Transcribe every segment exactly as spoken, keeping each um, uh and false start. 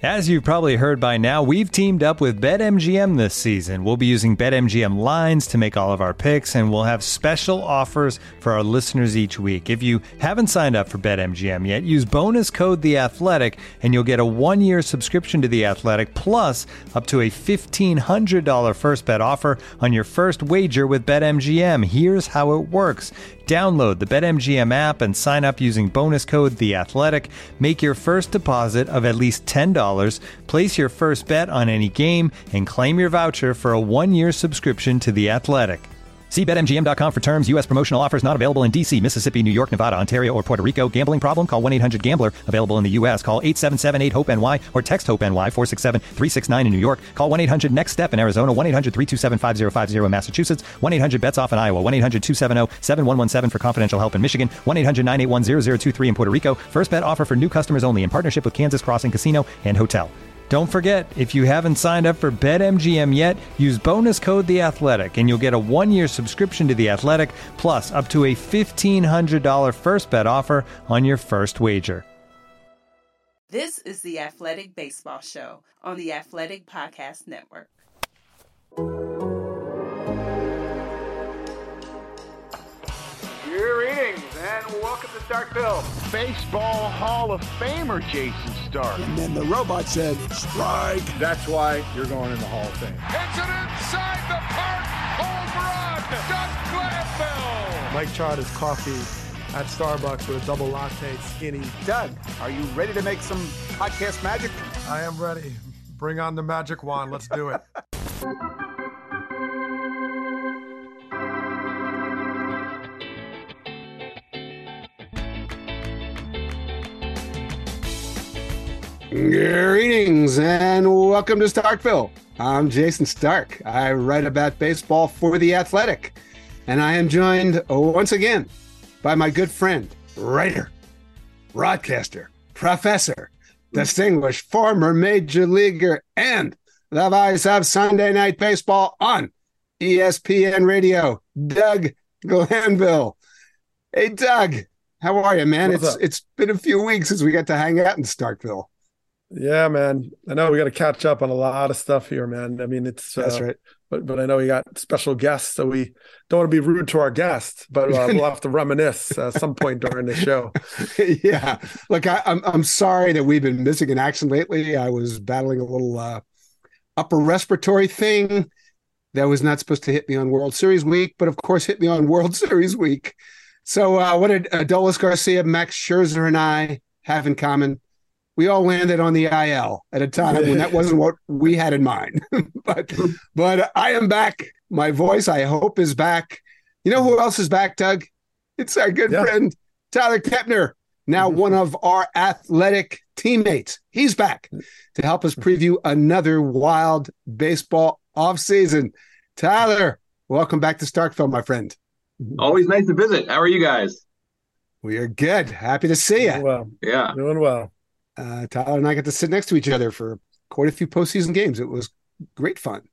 As you've probably heard by now, we've teamed up with BetMGM this season. We'll be using BetMGM lines to make all of our picks, and we'll have special offers for our listeners each week. If you haven't signed up for BetMGM yet, use bonus code The Athletic, and you'll get a one-year subscription to The Athletic, plus up to a fifteen hundred dollars first bet offer on your first wager with BetMGM. Here's how it works. Download the BetMGM app and sign up using bonus code The Athletic. Make your first deposit of at least ten dollars. Place your first bet on any game and claim your voucher for a one-year subscription to The Athletic. See Bet M G M dot com for terms. U S promotional offers not available in D C, Mississippi, New York, Nevada, Ontario, or Puerto Rico. Gambling problem? Call one eight hundred gambler. Available in the U S. Call eight seven seven eight hope N Y or text HOPE-NY four six seven three six nine in New York. Call one eight hundred next step in Arizona. one eight hundred three two seven five zero five zero in Massachusetts. one eight hundred bets off in Iowa. one eight hundred two seven zero seven one one seven for confidential help in Michigan. one eight hundred nine eight one zero zero two three in Puerto Rico. First bet offer for new customers only in partnership with Kansas Crossing Casino and Hotel. Don't forget, if you haven't signed up for BetMGM yet, use bonus code The Athletic, and you'll get a one-year subscription to The Athletic, plus up to a fifteen hundred dollars first bet offer on your first wager. This is the Athletic Baseball Show on the Athletic Podcast Network. Greetings and welcome to Starkville. Baseball Hall of Famer Jayson Stark. And then the robot said, strike. That's why you're going in the Hall of Fame. It's an inside the park home run. Doug Glanville. Mike tried his coffee at Starbucks with a double latte skinny. Doug, are you ready to make some podcast magic? I am ready. Bring on the magic wand. Let's do it. Greetings and welcome to Starkville. I'm Jayson Stark. I write about baseball for The Athletic, and I am joined once again by my good friend, writer, broadcaster, professor, distinguished former major leaguer, and the voice of Sunday Night Baseball on E S P N Radio, Doug Glanville. Hey, Doug, how are you, man? What's it's up? It's been a few weeks since we got to hang out in Starkville. Yeah, man. I know we got to catch up on a lot of stuff here, man. I mean, it's That's uh, right. But but I know we got special guests, so we don't want to be rude to our guests, but uh, we'll have to reminisce at some point during the show. Yeah. Look, I, I'm I'm sorry that we've been missing in action lately. I was battling a little uh, upper respiratory thing that was not supposed to hit me on World Series week, but of course hit me on World Series week. So uh, what did Adolis Garcia, Max Scherzer, and I have in common? We all landed on the I L at a time when that wasn't what we had in mind. but but I am back. My voice, I hope, is back. You know who else is back, Doug? It's our good Yeah. friend, Tyler Kepner, now one of our athletic teammates. He's back to help us preview another wild baseball offseason. Tyler, welcome back to Starkville, my friend. Always nice to visit. How are you guys? We are good. Happy to see Doing you. well. Yeah. Doing well. Uh, Tyler and I got to sit next to each other for quite a few postseason games. It was great fun.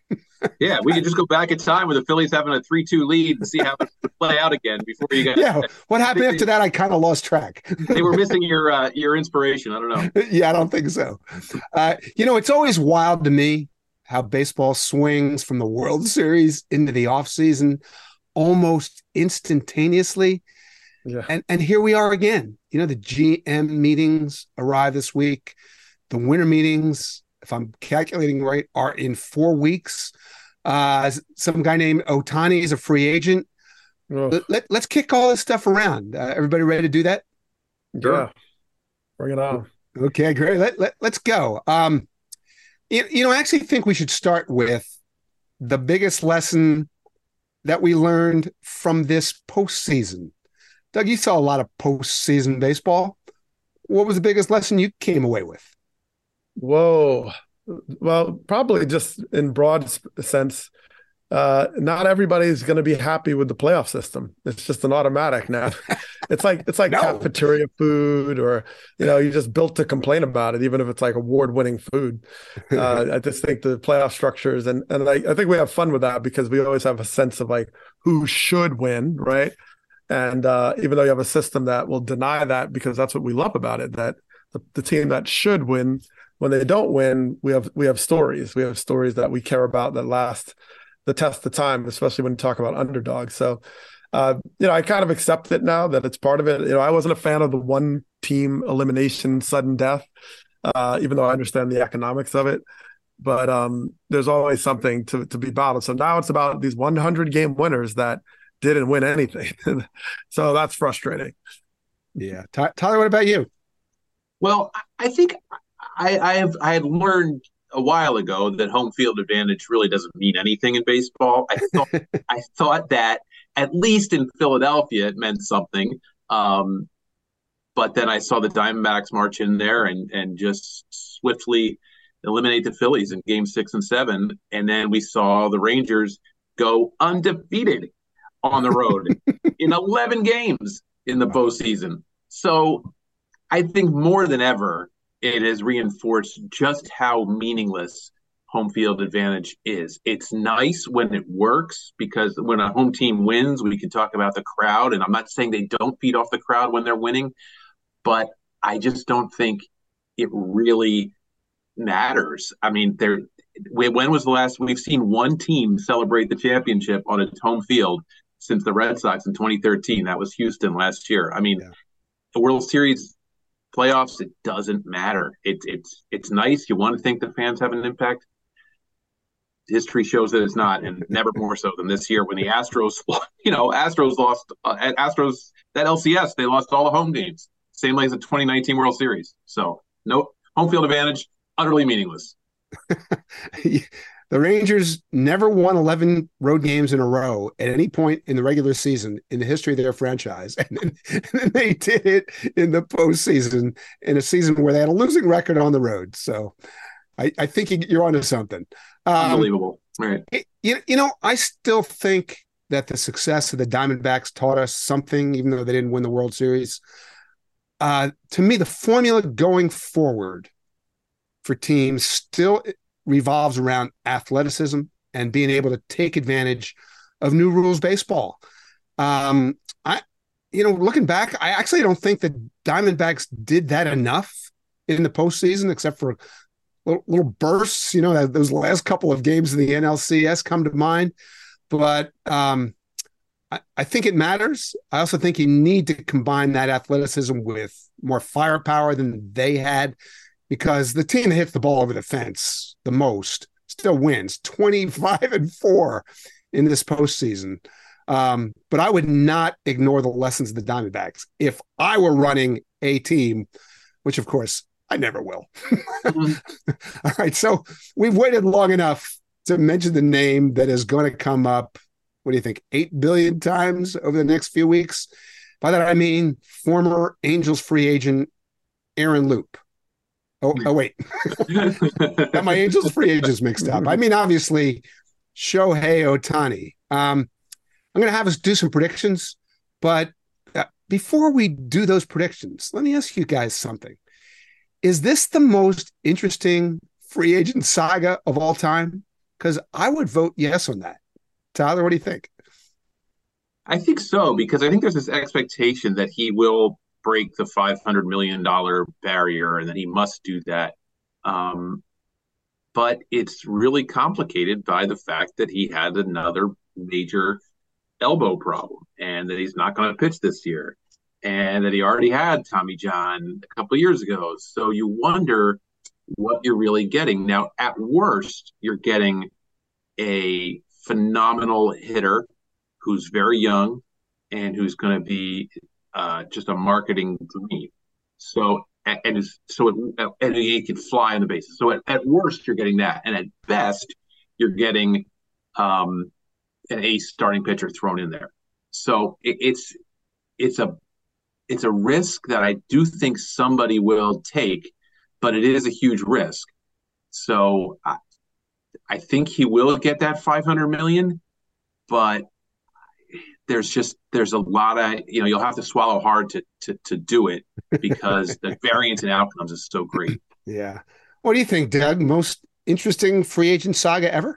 Yeah, we could just go back in time with the Phillies having a three two lead and see how it would play out again before you guys. Yeah, what happened after that? I kind of lost track. They were missing your uh, your inspiration. I don't know. Yeah, I don't think so. Uh, you know, it's always wild to me how baseball swings from the World Series into the offseason almost instantaneously. Yeah. And and here we are again. You know, the G M meetings arrive this week. The winter meetings, if I'm calculating right, are in four weeks. Uh, some guy named Ohtani is a free agent. Oh, Let, let, let's kick all this stuff around. Uh, everybody ready to do that? yeah. Bring it on. Okay, great. Let, let, let's go. Um, you, you know, I actually think we should start with the biggest lesson that we learned from this postseason. Doug, you saw a lot of postseason baseball. What was the biggest lesson you came away with? Whoa. Well, probably just in broad s- sense, uh, not everybody's going to be happy with the playoff system. It's just an automatic now. It's like it's like No. cafeteria food, or you know, you just built to complain about it, even if it's like award-winning food. Uh, I just think the playoff structures, and and I, I think we have fun with that because we always have a sense of like who should win, right? And uh, even though you have a system that will deny that, because that's what we love about it, that the, the team that should win when they don't win, we have we have stories. We have stories that we care about that last the test of time, especially when you talk about underdogs. So, uh, you know, I kind of accept it now that it's part of it. You know, I wasn't a fan of the one team elimination, sudden death, uh, even though I understand the economics of it. But um, there's always something to, to be battled. So now it's about these one hundred game winners that didn't win anything. So that's frustrating. Yeah. Tyler, what about you? Well, I think I, I have I had learned a while ago that home field advantage really doesn't mean anything in baseball. I thought I thought that at least in Philadelphia it meant something. Um, but then I saw the Diamondbacks march in there and and just swiftly eliminate the Phillies in game six and seven. And then we saw the Rangers go undefeated on the road in eleven games in the postseason. So I think more than ever, it has reinforced just how meaningless home field advantage is. It's nice when it works because when a home team wins, we can talk about the crowd. And I'm not saying they don't feed off the crowd when they're winning, but I just don't think it really matters. I mean, there. When was the last we've seen one team celebrate the championship on its home field since the Red Sox in twenty thirteen? That was Houston last year. I mean, yeah. The World Series playoffs, it doesn't matter. It, it's it's nice. You want to think the fans have an impact. History shows that it's not, and never more so than this year when the Astros, you know, Astros lost uh, at Astros that L C S. They lost all the home games, same like as the twenty nineteen World Series. So no home field advantage, utterly meaningless. The Rangers never won eleven road games in a row at any point in the regular season in the history of their franchise. And then, and then they did it in the postseason in a season where they had a losing record on the road. So I, I think you're onto something. Um, Unbelievable. Right. You, you know, I still think that the success of the Diamondbacks taught us something, even though they didn't win the World Series. Uh, to me, the formula going forward for teams still revolves around athleticism and being able to take advantage of new rules baseball. Um, I, you know, looking back, I actually don't think the Diamondbacks did that enough in the postseason, except for little, little bursts. You know, those last couple of games in the N L C S come to mind. But um, I, I think it matters. I also think you need to combine that athleticism with more firepower than they had, because the team that hits the ball over the fence the most still wins twenty-five and four in this postseason. Um, but I would not ignore the lessons of the Diamondbacks if I were running a team, which of course I never will. Mm-hmm. All right. So we've waited long enough to mention the name that is going to come up. What do you think? eight billion times over the next few weeks. By that, I mean former Angels free agent Aaron Loup. Oh, oh wait. Got my Angels free agents mixed up. I mean, obviously, Shohei Ohtani. Um, I'm going to have us do some predictions, but uh, before we do those predictions, let me ask you guys something. Is this the most interesting free agent saga of all time? Because I would vote yes on that. Tyler, what do you think? I think so, because I think there's this expectation that he will break the five hundred million dollars barrier and that he must do that. Um, but it's really complicated by the fact that he had another major elbow problem and that he's not going to pitch this year and that he already had Tommy John a couple of years ago. So you wonder what you're really getting. Now, at worst, you're getting a phenomenal hitter who's very young and who's going to be Uh, just a marketing dream. So and, and so it, and he can fly on the bases. So at, at worst, you're getting that, and at best, you're getting um, an ace starting pitcher thrown in there. So it, it's it's a it's a risk that I do think somebody will take, but it is a huge risk. So I, I think he will get that five hundred million, but there's just there's a lot of, you know, you'll have to swallow hard to to to do it because the variance in outcomes is so great. Yeah. What do you think, Doug? Most interesting free agent saga ever?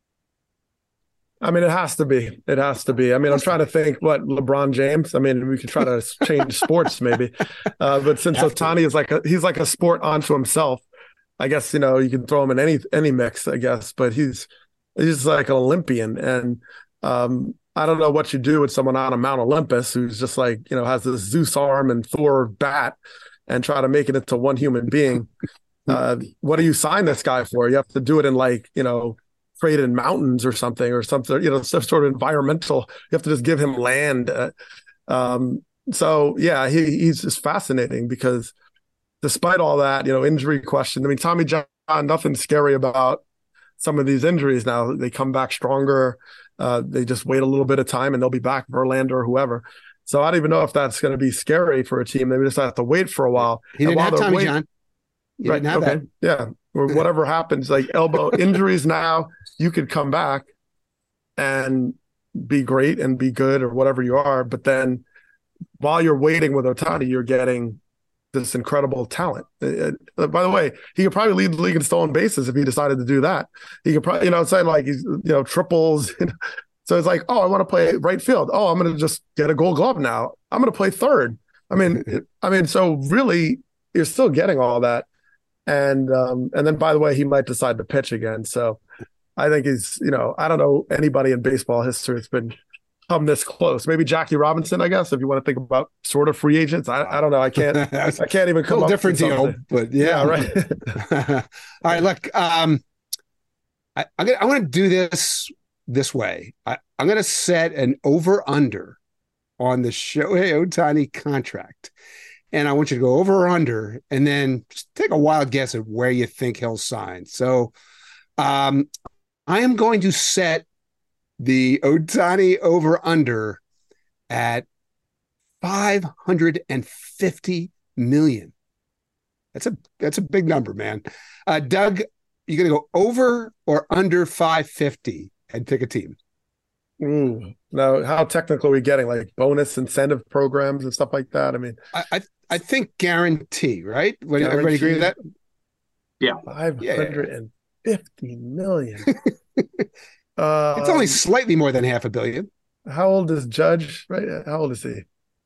I mean, it has to be. It has to be. I mean, I'm trying to think what LeBron James. I mean, we could try to change sports maybe, uh, but since Ohtani is like a, he's like a sport unto himself. I guess, you know, you can throw him in any any mix, I guess, but he's he's like an Olympian. And um, I don't know what you do with someone on a Mount Olympus who's just like, you know, has this Zeus arm and Thor bat and try to make it into one human being. Uh, what do you sign this guy for? You have to do it in like, you know, trade in mountains or something or something, you know, some sort of environmental. You have to just give him land. Uh, um, so, yeah, he, he's just fascinating because despite all that, you know, injury question, I mean, Tommy John, nothing scary about some of these injuries now. They come back stronger. Uh, they just wait a little bit of time and they'll be back, Verlander or whoever. So I don't even know if that's going to be scary for a team. They just have to wait for a while. He didn't have Tommy wait- John. He right. didn't have okay. that. Yeah. Or whatever happens, like elbow injuries now, you could come back and be great and be good or whatever you are. But then while you're waiting with Ohtani, you're getting this incredible talent. Uh, uh, by the way, he could probably lead the league in stolen bases if he decided to do that. He could probably, you know, say like he's, you know, triples. So it's like, oh, I want to play right field. Oh, I'm going to just get a Gold Glove now. I'm going to play third. I mean, I mean, so really, you're still getting all that. And um, and then, by the way, he might decide to pitch again. So I think he's, you know, I don't know anybody in baseball history that's been come this close. Maybe Jackie Robinson, I guess, if you want to think about sort of free agents. I, I don't know. I can't. I can't even come a up different with deal, something. but yeah, Yeah, right. All right, look, um, I, I'm gonna, I'm going to do this this way. I, I'm going to set an over under on the Shohei Ohtani contract. And I want you to go over or under, and then just take a wild guess at where you think he'll sign. So um, I am going to set the Ohtani over under at five hundred fifty million. That's a that's a big number, man. Uh, Doug, you going to go over or under five fifty and pick a team? Ooh. Now, how technical are we getting? Like bonus incentive programs and stuff like that? I mean, I I, I think guarantee, right? Would everybody agree with that? Yeah. five hundred fifty million. uh, It's only slightly more than half a billion. How old is Judge? Right? How old is he?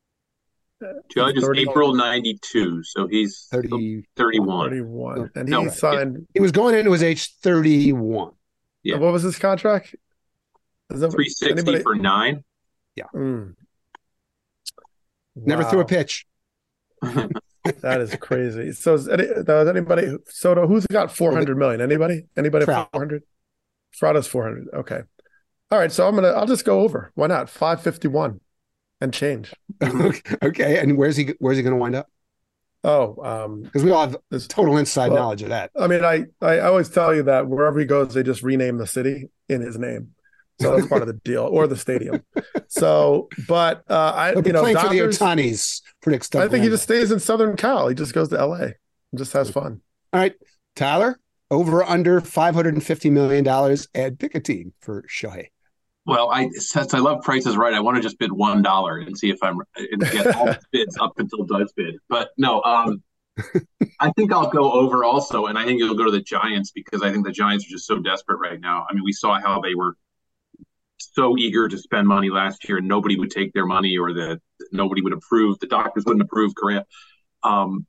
Judge is thirty April ninety-two, so he's thirty, thirty-one. thirty-one. And he No. signed. He was going into his age thirty-one. Yeah. What was his contract? Is that, three sixty anybody- for nine. Mm. Never Wow. threw a pitch. That is crazy. So is any, does anybody, Soto, who's got four hundred million? Anybody? Anybody Trout. four hundred? Trout has four hundred. Okay. All right. So I'm going to, I'll just go over. Why not? five fifty-one and change. Okay. And where's he, where's he going to wind up? Oh, um, Because we all have this, total inside well, knowledge of that. I mean, I, I always tell you that wherever he goes, they just rename the city in his name. So that's part of the deal, or the stadium. So, but uh, I, He'll be you know, playing Dodgers, for the Otanis. Predicts stuff. I think he just stays in Southern Cal. He just goes to L A and just has fun. All right, Tyler, over or under five hundred fifty million dollars and pick a team for Shohei. Well, I since I love Price is Right, I want to just bid one dollar and see if I'm and get all the bids up until Doug's bid. But no, um, I think I'll go over also, and I think it'll go to the Giants because I think the Giants are just so desperate right now. I mean, we saw how they were so eager to spend money last year, and nobody would take their money, or the nobody would approve. The doctors wouldn't approve. Correct. Um,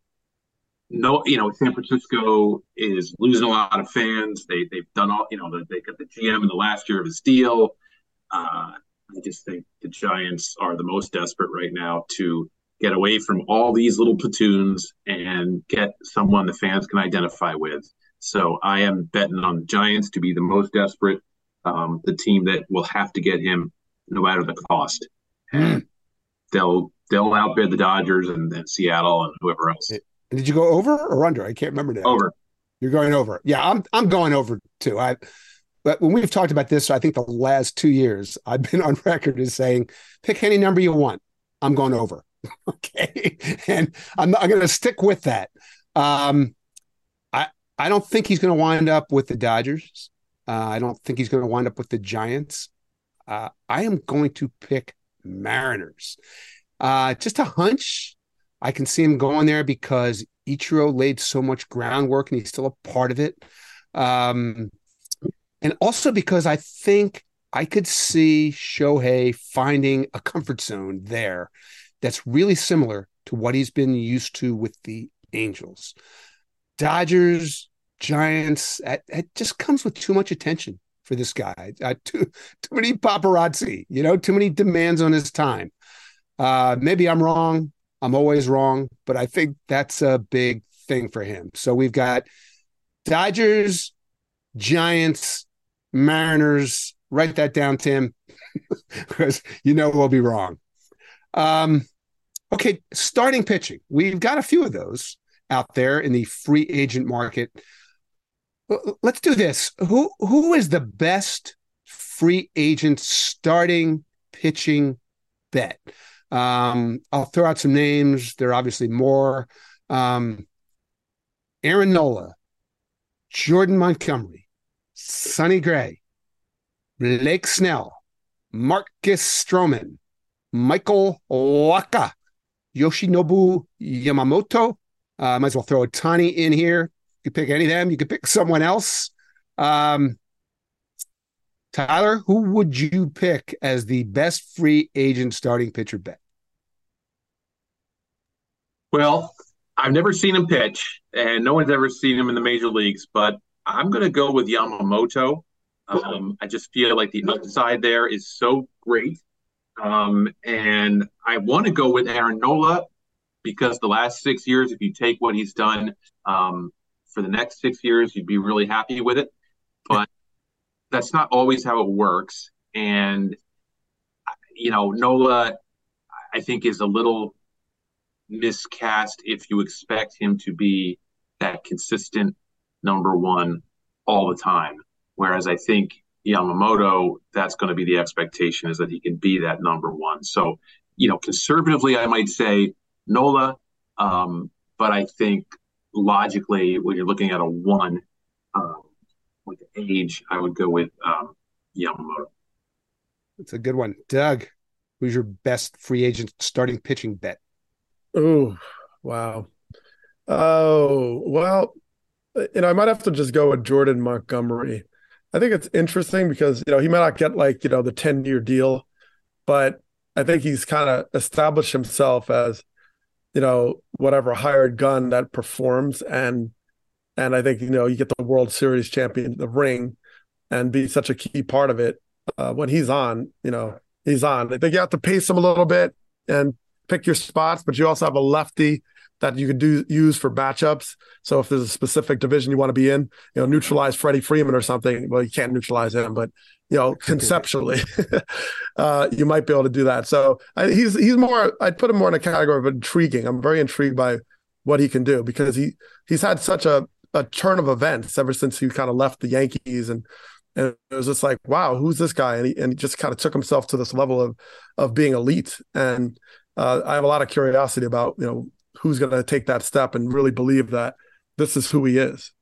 no, you know, San Francisco is losing a lot of fans. They they've done all, you know, they got the G M in the last year of his deal. Uh, I just think the Giants are the most desperate right now to get away from all these little platoons and get someone the fans can identify with. So I am betting on the Giants to be the most desperate, um, the team that will have to get him no matter the cost. And they'll they'll outbid the Dodgers and, and Seattle and whoever else. Did you go over or under? I can't remember now. Over. You're going over. Yeah, I'm I'm going over too. I but when we've talked about this, I think the last two years, I've been on record as saying, pick any number you want. I'm going over. Okay. And I'm I'm going to stick with that. Um, I I don't think he's going to wind up with the Dodgers. Uh, I don't think he's going to wind up with the Giants. Uh, I am going to pick Mariners. Uh, just a hunch. I can see him going there because Ichiro laid so much groundwork and he's still a part of it. Um, and also because I think I could see Shohei finding a comfort zone there that's really similar to what he's been used to with the Angels. Dodgers, Giants. It, it just comes with too much attention for this guy. Uh, too too many paparazzi, you know, too many demands on his time. Uh, maybe I'm wrong. I'm always wrong, but I think that's a big thing for him. So we've got Dodgers, Giants, Mariners. Write that down, Tim, because you know we'll be wrong. Um, okay, starting pitching. We've got a few of those out there in the free agent market. Let's do this. Who who is the best free agent starting pitching bet? Um, I'll throw out some names. There are obviously more. Um, Aaron Nola, Jordan Montgomery, Sonny Gray, Blake Snell, Marcus Stroman, Michael Waka, Yoshinobu Yamamoto. I uh, might as well throw Ohtani in here. You could pick any of them. You could pick someone else. Um, Tyler, who would you pick as the best free agent starting pitcher bet? Well, I've never seen him pitch, and no one's ever seen him in the major leagues, but I'm going to go with Yamamoto. Um, I just feel like the upside there is so great. Um, and I want to go with Aaron Nola because the last six years, if you take what he's done um, for the next six years, you'd be really happy with it. But that's not always how it works. And, you know, Nola, I think, is a little miscast if you expect him to be that consistent number one all the time. Whereas I think Yamamoto, that's going to be the expectation, is that he can be that number one. So, you know, conservatively, I might say Nola, um, but I think logically, when you're looking at a one um, with age, I would go with um, Yamamoto. That's a good one. Doug, who's your best free agent starting pitching bet? Oh, wow. Oh, well, you know, I might have to just go with Jordan Montgomery. I think it's interesting because, you know, he might not get like, you know, the ten-year deal, but I think he's kind of established himself as, you know, whatever hired gun that performs. And and I think, you know, you get the World Series champion, the ring, and be such a key part of it. Uh, when he's on, you know, he's on. I think you have to pace him a little bit and pick your spots, but you also have a lefty that you could do use for matchups. So if there's a specific division you want to be in, you know, neutralize Freddie Freeman or something. Well, you can't neutralize him, but you know, conceptually, uh, you might be able to do that. So I, he's he's more. I'd put him more in a category of intriguing. I'm very intrigued by what he can do because he he's had such a a turn of events ever since he kind of left the Yankees, and and it was just like, wow, who's this guy? And he and he just kind of took himself to this level of of being elite. And uh, I have a lot of curiosity about, you know, who's going to take that step and really believe that this is who he is.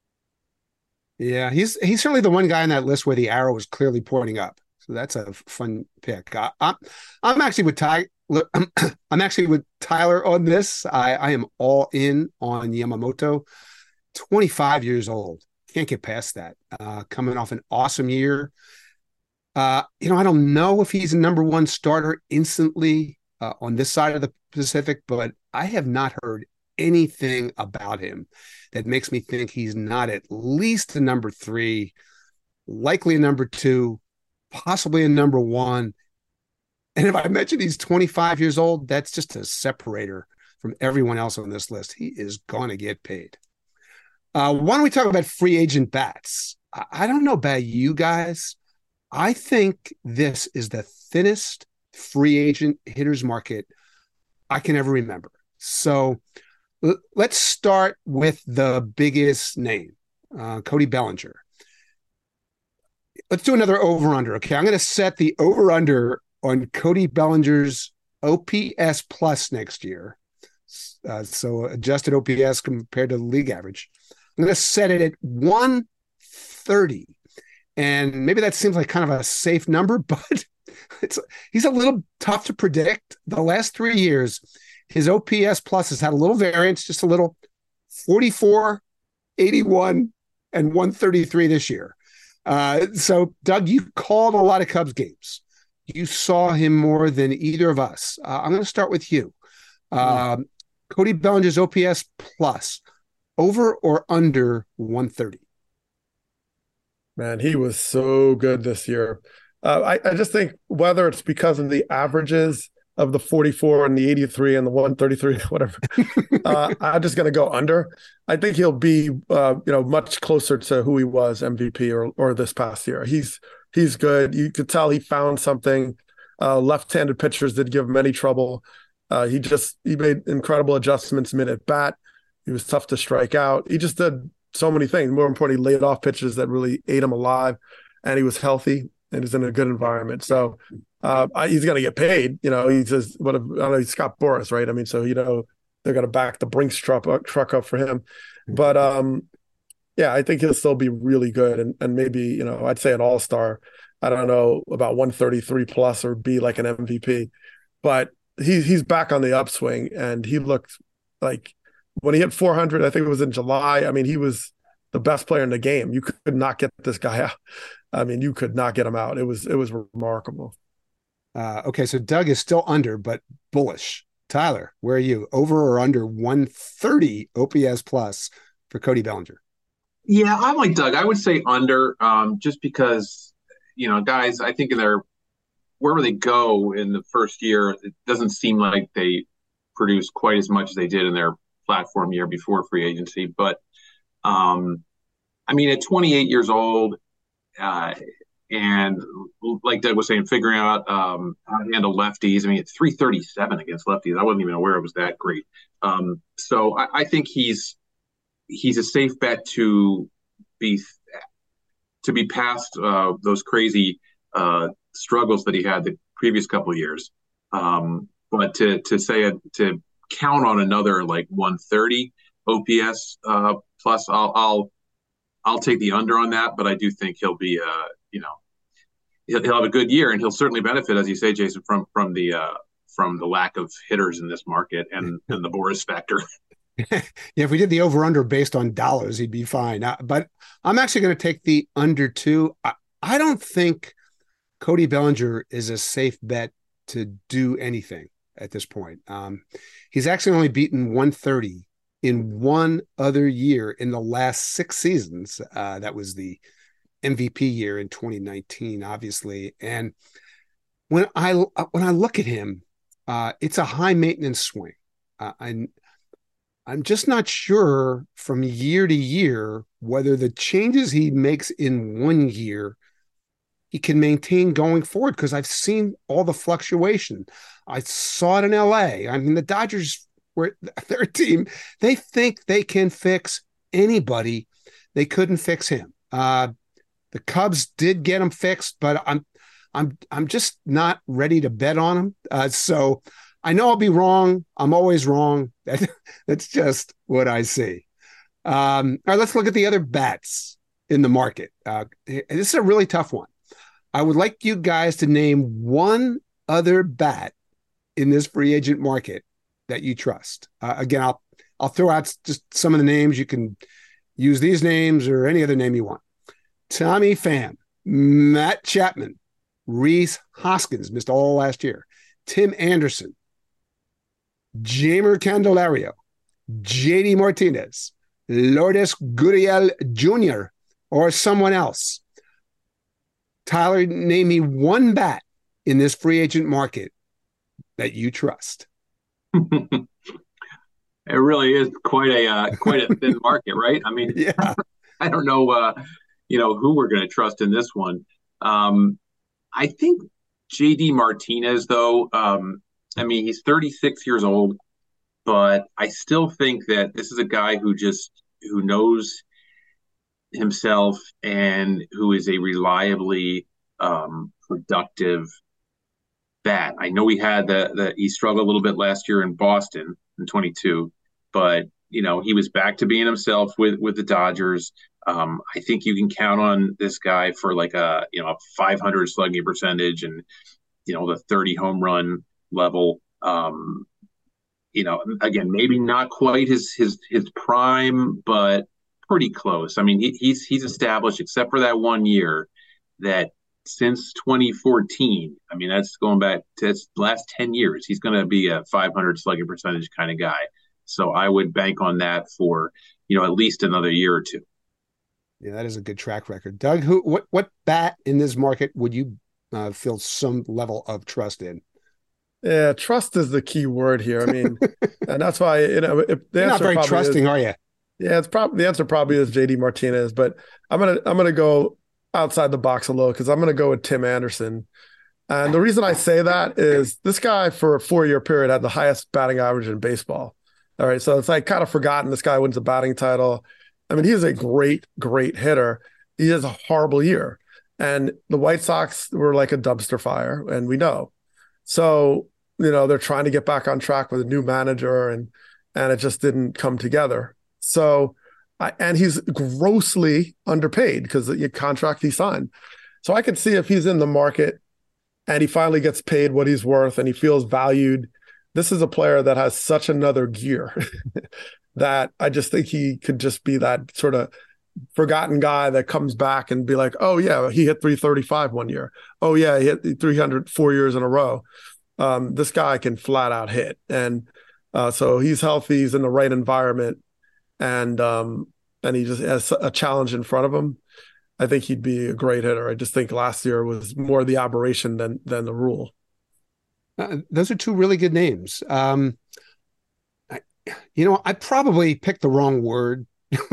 Yeah, he's he's certainly the one guy on that list where the arrow is clearly pointing up. So that's a fun pick. I, I'm I'm actually with Ty. I'm actually with Tyler on this. I, I am all in on Yamamoto. twenty-five years old. Can't get past that. Uh, coming off an awesome year. Uh, you know, I don't know if he's a number one starter instantly uh, on this side of the Pacific, but I have not heard anything about him that makes me think he's not at least a number three, likely a number two, possibly a number one. And if I mention he's twenty-five years old, that's just a separator from everyone else on this list. He is going to get paid. Uh, why don't we talk about free agent bats? I, I don't know about you guys. I think this is the thinnest free agent hitters market I can ever remember. So l- let's start with the biggest name, uh, Cody Bellinger. Let's do another over-under, okay? I'm going to set the over-under on Cody Bellinger's O P S plus next year. Uh, so adjusted O P S compared to the league average. I'm going to set it at one thirty. And maybe that seems like kind of a safe number, but it's he's a little tough to predict. The last three years, his O P S plus has had a little variance, just a little forty-four, eighty-one, and one thirty-three this year. Uh, so, Doug, you called a lot of Cubs games. You saw him more than either of us. Uh, I'm going to start with you. Uh, mm. Cody Bellinger's O P S plus. over or under one thirty? Man, he was so good this year. Uh, I, I just think whether it's because of the averages of the forty-four and the eighty-three and the one thirty-three, whatever, uh, I'm just going to go under. I think he'll be, uh, you know, much closer to who he was M V P or or this past year. He's he's good. You could tell he found something. Uh, left-handed pitchers didn't give him any trouble. Uh, he just he made incredible adjustments mid at bat. He was tough to strike out. He just did so many things. More importantly, laid off pitches that really ate him alive, and he was healthy and he's in a good environment. So uh, he's going to get paid. You know, he says, "What? If, I don't know." He's Scott Boras, right? I mean, so you know they're going to back the Brinks truck up, truck up for him. But um, yeah, I think he'll still be really good, and and maybe you know I'd say an all star. I don't know about one thirty-three plus or be like an M V P, but he he's back on the upswing, and he looked like when he hit four hundred. I think it was in July. I mean, he was the best player in the game. You could not get this guy out. I mean, you could not get him out. It was it was remarkable. Uh, okay, so Doug is still under, but bullish. Tyler, where are you? Over or under one thirty O P S plus for Cody Bellinger? Yeah, I'm like Doug. I would say under, um, just because, you know, guys, I think in their wherever they go in the first year, it doesn't seem like they produce quite as much as they did in their platform year before free agency. But um, I mean, at twenty-eight years old, uh, and like Doug was saying, figuring out um, how to handle lefties. I mean, it's three thirty-seven against lefties. I wasn't even aware it was that great. Um, so I, I think he's he's a safe bet to be to be past uh, those crazy uh, struggles that he had the previous couple of years. Um, but to to say a, to count on another like one thirty O P S uh, plus, I'll I'll I'll take the under on that. But I do think he'll be uh you know he'll, he'll have a good year, and he'll certainly benefit, as you say, Jason, from from the uh, from the lack of hitters in this market and and the Boras factor. Yeah, if we did the over-under based on dollars, he'd be fine. Uh, but I'm actually going to take the under two. I, I don't think Cody Bellinger is a safe bet to do anything at this point. Um, he's actually only beaten one thirty in one other year in the last six seasons. Uh, that was the M V P year in twenty nineteen, obviously. And when I when I look at him, uh, it's a high-maintenance swing. Uh, I I'm just not sure from year to year whether the changes he makes in one year he can maintain going forward, because I've seen all the fluctuation. I saw it in L A. I mean, the Dodgers were their team. They think they can fix anybody. They couldn't fix him. Uh, the Cubs did get him fixed, but I'm I'm I'm just not ready to bet on him. Uh, so I know I'll be wrong. I'm always wrong. That, that's just what I see. Um, all right, let's look at the other bats in the market. Uh, this is a really tough one. I would like you guys to name one other bat in this free agent market that you trust. Uh, again, I'll I'll throw out just some of the names. You can use these names or any other name you want. Tommy Pham, Matt Chapman, Rhys Hoskins, missed all last year, Tim Anderson, Jeimer Candelario, J D Martinez, Lourdes Gurriel Junior, or someone else. Tyler, name me one bat in this free agent market that you trust. It really is quite a uh, quite a thin market, right? I mean, yeah, I don't know, uh, you know, who we're going to trust in this one. Um, I think J D Martinez, though. Um, I mean, he's thirty-six years old, but I still think that this is a guy who just who knows himself and who is a reliably um, productive bat. I know he had the, the he struggled a little bit last year in Boston in twenty-two, but you know he was back to being himself with with the Dodgers. Um, I think you can count on this guy for like a you know a five hundred slugging percentage and you know the thirty home run level. Um, you know, again, maybe not quite his his his prime, but pretty close. I mean, he, he's he's established, except for that one year, that since twenty fourteen, I mean, that's going back to the last ten years, he's going to be a five hundred slugging percentage kind of guy. So I would bank on that for, you know, at least another year or two. Yeah, that is a good track record. Doug, who what what bat in this market would you uh, feel some level of trust in? Yeah, trust is the key word here. I mean, and that's why, you know, if the You're not very trusting, is, are you? Yeah, it's probably the answer probably is J D Martinez, but I'm gonna I'm gonna go outside the box a little because I'm gonna go with Tim Anderson. And the reason I say that is this guy for a four-year period had the highest batting average in baseball. All right, so it's like kind of forgotten this guy wins a batting title. I mean, he is a great, great hitter. He has a horrible year. And the White Sox were like a dumpster fire, and we know. So, you know, they're trying to get back on track with a new manager, and and it just didn't come together. So, I, and he's grossly underpaid because the contract he signed. So I could see if he's in the market and he finally gets paid what he's worth and he feels valued. This is a player that has such another gear that I just think he could just be that sort of forgotten guy that comes back and be like, oh yeah, he hit three thirty-five one year. Oh yeah, he hit three hundred four years in a row. Um, this guy can flat out hit. And uh, so he's healthy, he's in the right environment, and um, and he just has a challenge in front of him. I think he'd be a great hitter. I just think last year was more the aberration than than the rule. Uh, those are two really good names. Um, I, you know, I probably picked the wrong word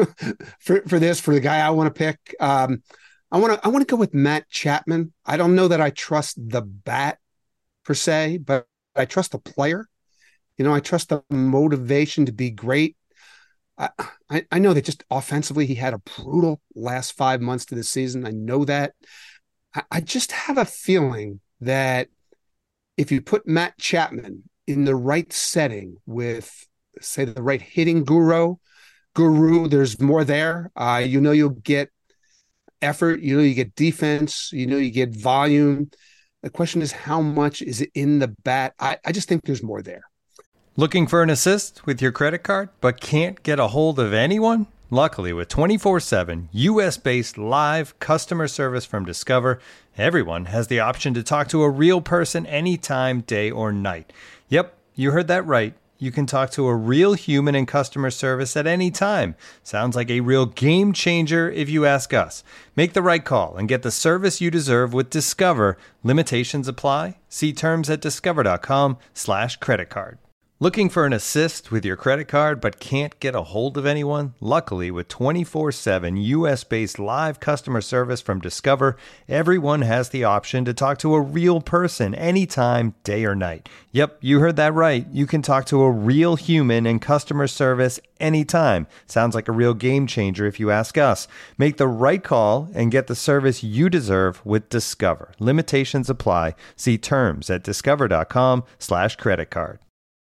for for this for the guy I want to pick. Um, I want to I want to go with Matt Chapman. I don't know that I trust the bat per se, but I trust the player. You know, I trust the motivation to be great. I, I, I know that just offensively, he had a brutal last five months to the season. I know that. I, I just have a feeling that if you put Matt Chapman in the right setting with, say, the right hitting guru, guru, there's more there. Uh, you know, you'll get effort. You know, you get defense. You know, you get volume. The question is, how much is it in the bat? I, I just think there's more there. Looking for an assist with your credit card, but can't get a hold of anyone? Luckily, with twenty-four seven U S-based live customer service from Discover, everyone has the option to talk to a real person anytime, day or night. Yep, you heard that right. You can talk to a real human in customer service at any time. Sounds like a real game changer if you ask us. Make the right call and get the service you deserve with Discover. Limitations apply. See terms at discover.com slash credit card. Looking for an assist with your credit card but can't get a hold of anyone? Luckily, with twenty-four seven U S-based live customer service from Discover, everyone has the option to talk to a real person anytime, day or night. Yep, you heard that right. You can talk to a real human in customer service anytime. Sounds like a real game changer if you ask us. Make the right call and get the service you deserve with Discover. Limitations apply. See terms at discover.com slash credit card.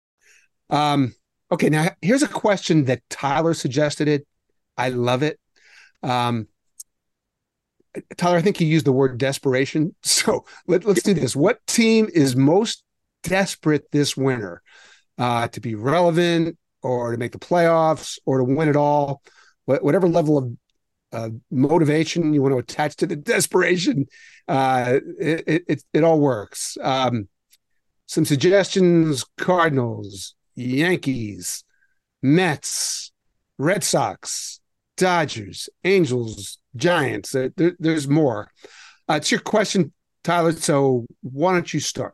Um, okay, now here's a question that Tyler suggested it. I love it. Um, Tyler, I think you used the word desperation. So let, let's do this. What team is most desperate this winter uh, to be relevant or to make the playoffs or to win it all? Wh- whatever level of uh, motivation you want to attach to the desperation, uh, it, it, it all works. Um, some suggestions: Cardinals, Yankees, Mets, Red Sox, Dodgers, Angels, Giants. There, there, there's more. Uh, it's your question, Tyler, so why don't you start?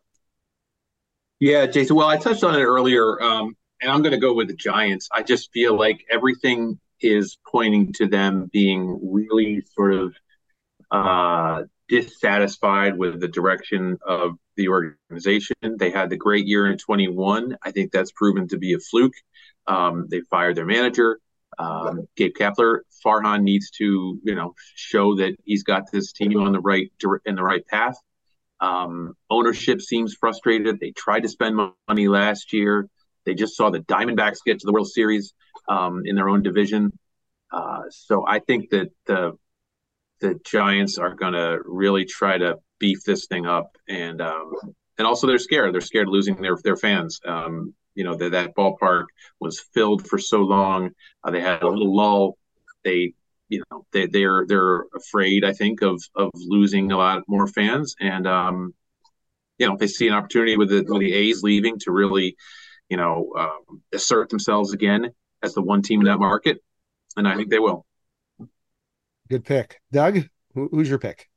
Yeah, Jason. Well, I touched on it earlier, um, and I'm going to go with the Giants. I just feel like everything is pointing to them being really sort of uh, dissatisfied with the direction of the organization. They had the great year in twenty-one. I think that's proven to be a fluke. Um, they fired their manager, um, Gabe Kapler. Farhan needs to, you know, show that he's got this team on the right in the right path. Um, ownership seems frustrated. They tried to spend money last year. They just saw the Diamondbacks get to the World Series um, in their own division. Uh, so I think that the the Giants are going to really try to beef this thing up, and um, and also they're scared. They're scared of losing their their fans. Um, you know, that that ballpark was filled for so long. Uh, they had a little lull. They, you know, they they're they're afraid, I think, of of losing a lot more fans, and um, you know, they see an opportunity with the with the A's leaving to really you know, um, assert themselves again as the one team in that market, and I think they will. Good pick. Doug, who, who's your pick?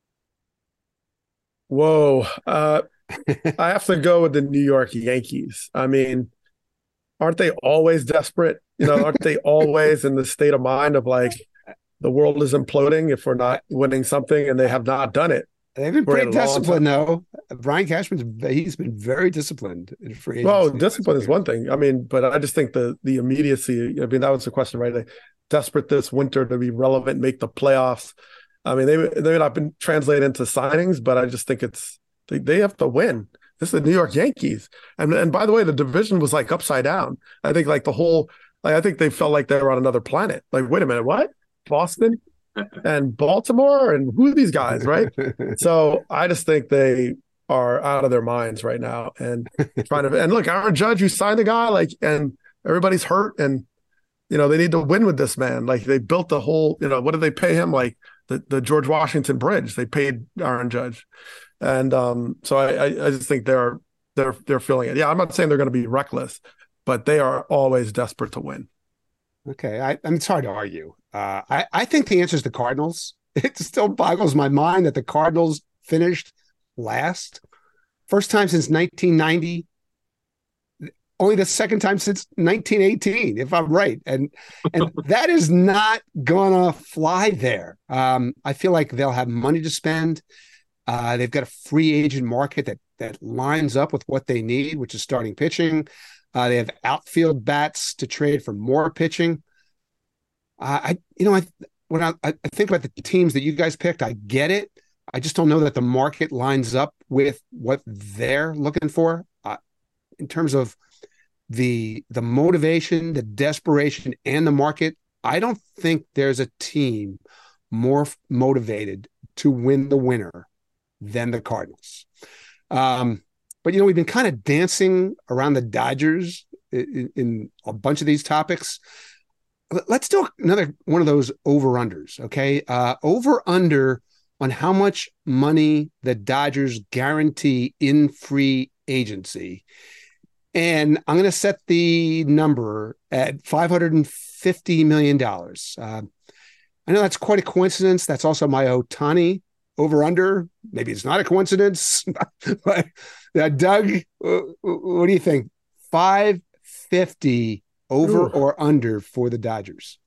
Whoa. Uh, I have to go with the New York Yankees. I mean, aren't they always desperate? You know, aren't they always in the state of mind of like the world is imploding if we're not winning something, and they have not done it. They've been pretty disciplined, though. Brian Cashman's he's been very disciplined in free agency. Well, discipline is one thing. I mean, but I just think the the immediacy. I mean, that was the question, right? They desperate this winter to be relevant, make the playoffs. I mean, they they've not been translated into signings, but I just think it's they, they have to win. This is the New York Yankees, and and by the way, the division was like upside down. I think like the whole. Like, I think they felt like they were on another planet. Like, wait a minute, what? Boston and Baltimore, and who are these guys, right? So I just think they are out of their minds right now, and trying to. And look, Aaron Judge, you signed the guy, like, and everybody's hurt, and you know they need to win with this man. Like they built the whole, you know, what did they pay him? Like the the George Washington Bridge. They paid Aaron Judge, and um, so I I just think they're they're they're feeling it. Yeah, I'm not saying they're going to be reckless, but they are always desperate to win. Okay, I, I mean, it's hard to argue. Uh, I, I think the answer is the Cardinals. It still boggles my mind that the Cardinals finished last. First time since nineteen ninety. Only the second time since nineteen eighteen, if I'm right. And and that is not going to fly there. Um, I feel like they'll have money to spend. Uh, they've got a free agent market that that lines up with what they need, which is starting pitching. Uh, they have outfield bats to trade for more pitching. Uh, I, you know, I when I, I think about the teams that you guys picked, I get it. I just don't know that the market lines up with what they're looking for uh, in terms of the the motivation, the desperation, and the market. I don't think there's a team more f- motivated to win the winner than the Cardinals. Um, But, you know, we've been kind of dancing around the Dodgers in, in a bunch of these topics. Let's do another one of those over-unders, okay? Uh, over-under on how much money the Dodgers guarantee in free agency. And I'm going to set the number at five hundred fifty million dollars. Uh, I know that's quite a coincidence. That's also my Ohtani over-under. Maybe it's not a coincidence, but uh, Doug, uh, what do you think? five fifty over Ooh. Or under for the Dodgers?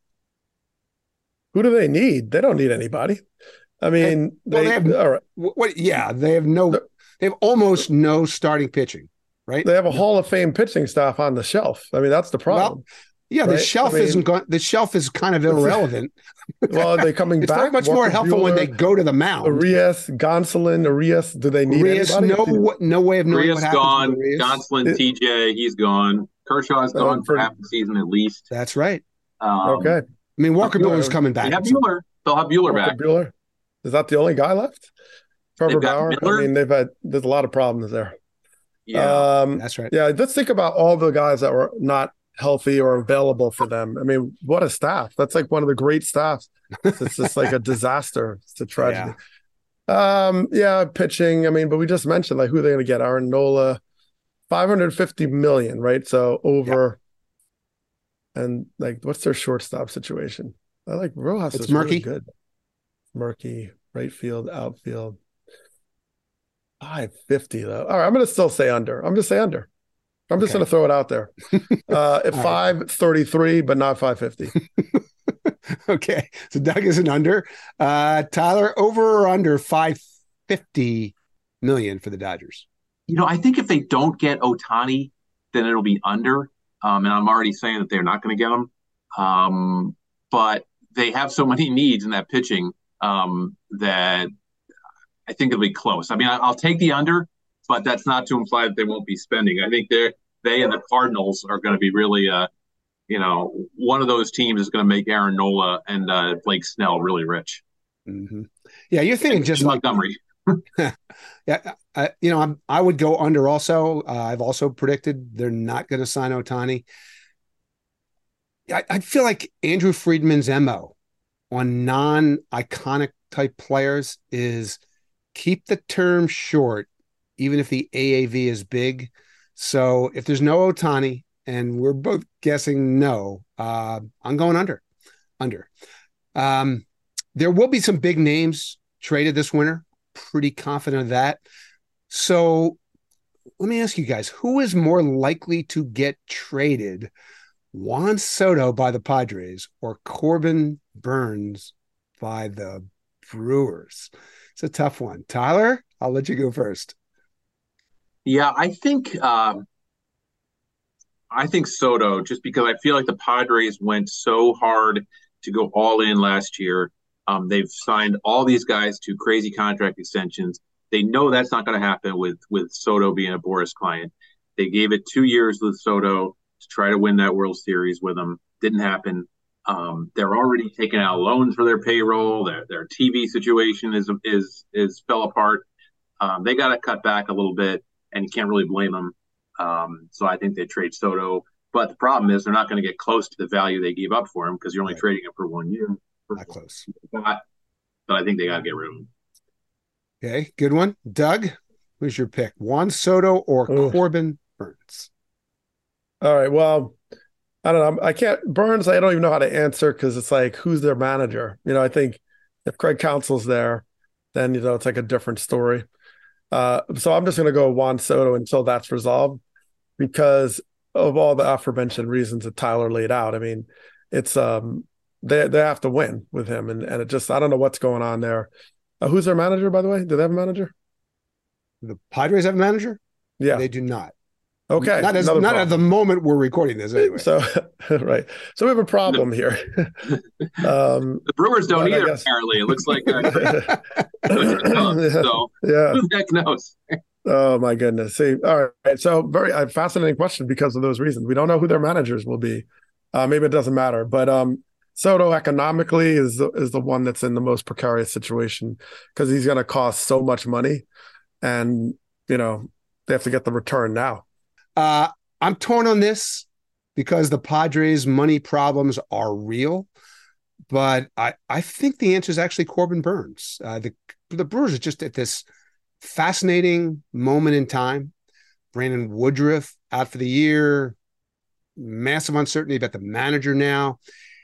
Who do they need? They don't need anybody. I mean, well, they, they have, all right. what, yeah, they have no, they have almost no starting pitching, right? They have a Hall of Fame pitching staff on the shelf. I mean, that's the problem. Well, yeah, right? the shelf I mean, isn't going. The shelf is kind of irrelevant. Well, are they coming it's back? It's very much Walker more helpful Buehler, when they go to the mound. Arias, Gonsolin, Arias. Do they need Arias, anybody? No, no way of knowing Arias what gone. Arias. Gonsolin, T J, he's gone. Kershaw's gone um, for, for half the season at least. That's right. Um, okay. I mean, Walker Buehler's coming back. They have Buehler. They'll have Buehler Walker back. Buehler. Is that the only guy left? Trevor Bauer. Miller. I mean, they've had there's a lot of problems there. Yeah, um, that's right. Yeah, let's think about all the guys that were not healthy or available for them. I mean, what a staff. That's like one of the great staffs. It's just like a disaster. It's a tragedy. Yeah. Um, yeah, pitching. I mean, but we just mentioned like who are they going to get? Aaron Nola, five hundred fifty million, right? So over. Yeah. And like, what's their shortstop situation? I like Rojas. It's is murky. Really good. Murky, right field, outfield. five fifty though. All right, I'm going to still say under. I'm going to say under. I'm just okay. going to throw it out there. Uh, at five thirty-three, but not five fifty. Okay. So Doug is an under. Uh, Tyler, over or under five fifty million for the Dodgers? You know, I think if they don't get Ohtani, then it'll be under. Um, and I'm already saying that they're not going to get him. Um, but they have so many needs in that pitching um, that I think it'll be close. I mean, I, I'll take the under, but that's not to imply that they won't be spending. I think they're they and the Cardinals are going to be really, uh, you know, one of those teams is going to make Aaron Nola and uh, Blake Snell really rich. Mm-hmm. Yeah, you're thinking just like Montgomery. Yeah, I, you know, I'm, I would go under also. Uh, I've also predicted they're not going to sign Ohtani. I, I feel like Andrew Friedman's M O on non-iconic type players is keep the term short, even if the A A V is big, So if there's no Ohtani, and we're both guessing no, uh, I'm going under. Under. Um, there will be some big names traded this winter. Pretty confident of that. So let me ask you guys, who is more likely to get traded? Juan Soto by the Padres or Corbin Burnes by the Brewers? It's a tough one. Tyler, I'll let you go first. Yeah, I think um, I think Soto, just because I feel like the Padres went so hard to go all in last year. Um, they've signed all these guys to crazy contract extensions. They know that's not going to happen with with Soto being a Boras client. They gave it two years with Soto to try to win that World Series with him. Didn't happen. Um, they're already taking out loans for their payroll. Their their T V situation is is is fell apart. Um, they got to cut back a little bit, and you can't really blame them. Um, so I think they trade Soto. But the problem is they're not going to get close to the value they gave up for him because you're only right. trading him for one year. Not close. But, but I think they got to get rid of him. Okay, good one. Doug, who's your pick? Juan Soto or Ooh. Corbin Burnes? All right, well, I don't know. I can't – Burnes, I don't even know how to answer because it's like, who's their manager? You know, I think if Craig Counsell's there, then, you know, it's like a different story. Uh, so I'm just going to go Juan Soto until that's resolved because of all the aforementioned reasons that Tyler laid out. I mean, it's um they they have to win with him, and and it just I don't know what's going on there. Uh, who's their manager, by the way? Do they have a manager? The Padres have a manager? Yeah, they do not. Okay, not as not problem. At the moment we're recording this anyway. So right, so we have a problem here. um, the Brewers don't either. Guess... Apparently, it looks like. Uh, so yeah, who the heck knows? Oh my goodness! See, all right. So very uh, fascinating question because of those reasons. We don't know who their managers will be. Uh, maybe it doesn't matter, but um, Soto economically is the, is the one that's in the most precarious situation because he's going to cost so much money, and you know they have to get the return now. Uh, I'm torn on this because the Padres' money problems are real, but I, I think the answer is actually Corbin Burnes. Uh, the the Brewers are just at this fascinating moment in time. Brandon Woodruff out for the year, massive uncertainty about the manager now.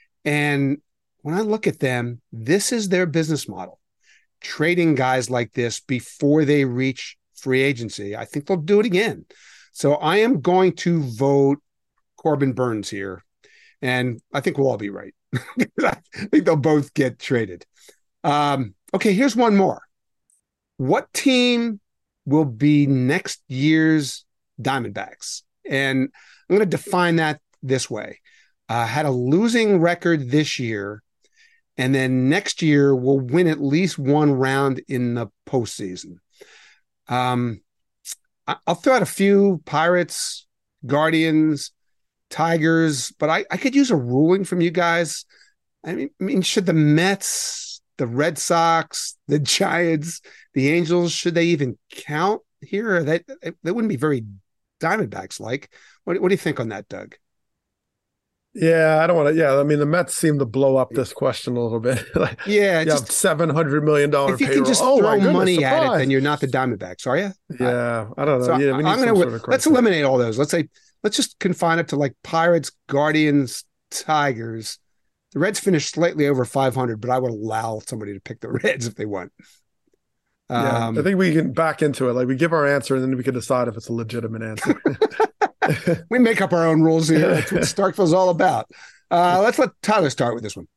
And when I look at them, this is their business model. Trading guys like this before they reach free agency. I think they'll do it again. So I am going to vote Corbin Burnes here. And I think we'll all be right. I think they'll both get traded. Um, okay, here's one more. What team will be next year's Diamondbacks? And I'm going to define that this way. Uh, had a losing record this year, and then next year will win at least one round in the postseason. Um, I'll throw out a few: Pirates, Guardians, Tigers, but I, I could use a ruling from you guys. I mean, I mean, should the Mets, the Red Sox, the Giants, the Angels, should they even count here? That that wouldn't be very Diamondbacks-like. What, what do you think on that, Doug? Yeah, I don't want to. Yeah, I mean, the Mets seem to blow up this question a little bit. Like, yeah, you just have seven hundred million dollars. If you payroll. can just oh, throw goodness, money surprise. at it, then you're not the Diamondbacks, are you? Yeah, I don't know. So yeah, we need I'm some gonna sort of let's eliminate all those. Let's say let's just confine it to like Pirates, Guardians, Tigers. The Reds finished slightly over five hundred, but I would allow somebody to pick the Reds if they want. Yeah, um, I think we can back into it. Like we give our answer, and then we can decide if it's a legitimate answer. We make up our own rules here. That's what Starkville's all about. Uh, let's let Tyler start with this one.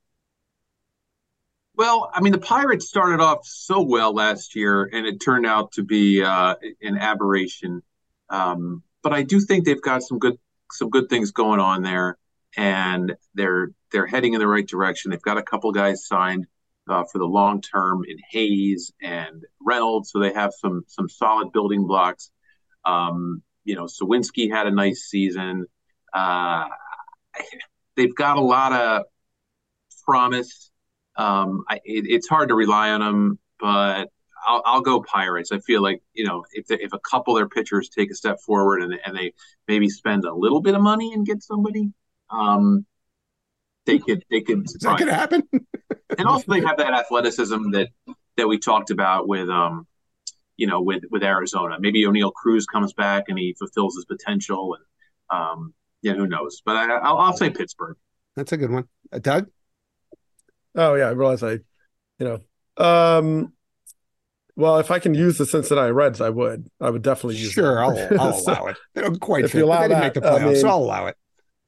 Well, I mean, the Pirates started off so well last year, and it turned out to be uh, an aberration. Um, but I do think they've got some good some good things going on there, and they're they're heading in the right direction. They've got a couple guys signed uh, for the long term in Hayes and Reynolds, so they have some some solid building blocks. Um, you know, Sawinski had a nice season. Uh, they've got a lot of promise. Um, I, it, it's hard to rely on them, but I'll, I'll go Pirates. I feel like, you know, if they, if a couple of their pitchers take a step forward and, and they maybe spend a little bit of money and get somebody, um, they could they could. Is that gonna happen? And also they have that athleticism that that we talked about with um, you know, with, with Arizona. Maybe O'Neal Cruz comes back and he fulfills his potential, and um, yeah, who knows? But I, I'll, I'll say Pittsburgh. That's a good one. Uh, Doug? Oh yeah, I realize I, you know, um, well, if I can use the Cincinnati Reds, I would. I would definitely use. Sure, I'll, I'll so, allow it. They don't quite if fit, you allow they didn't that, make the playoffs, I mean, so I'll allow it.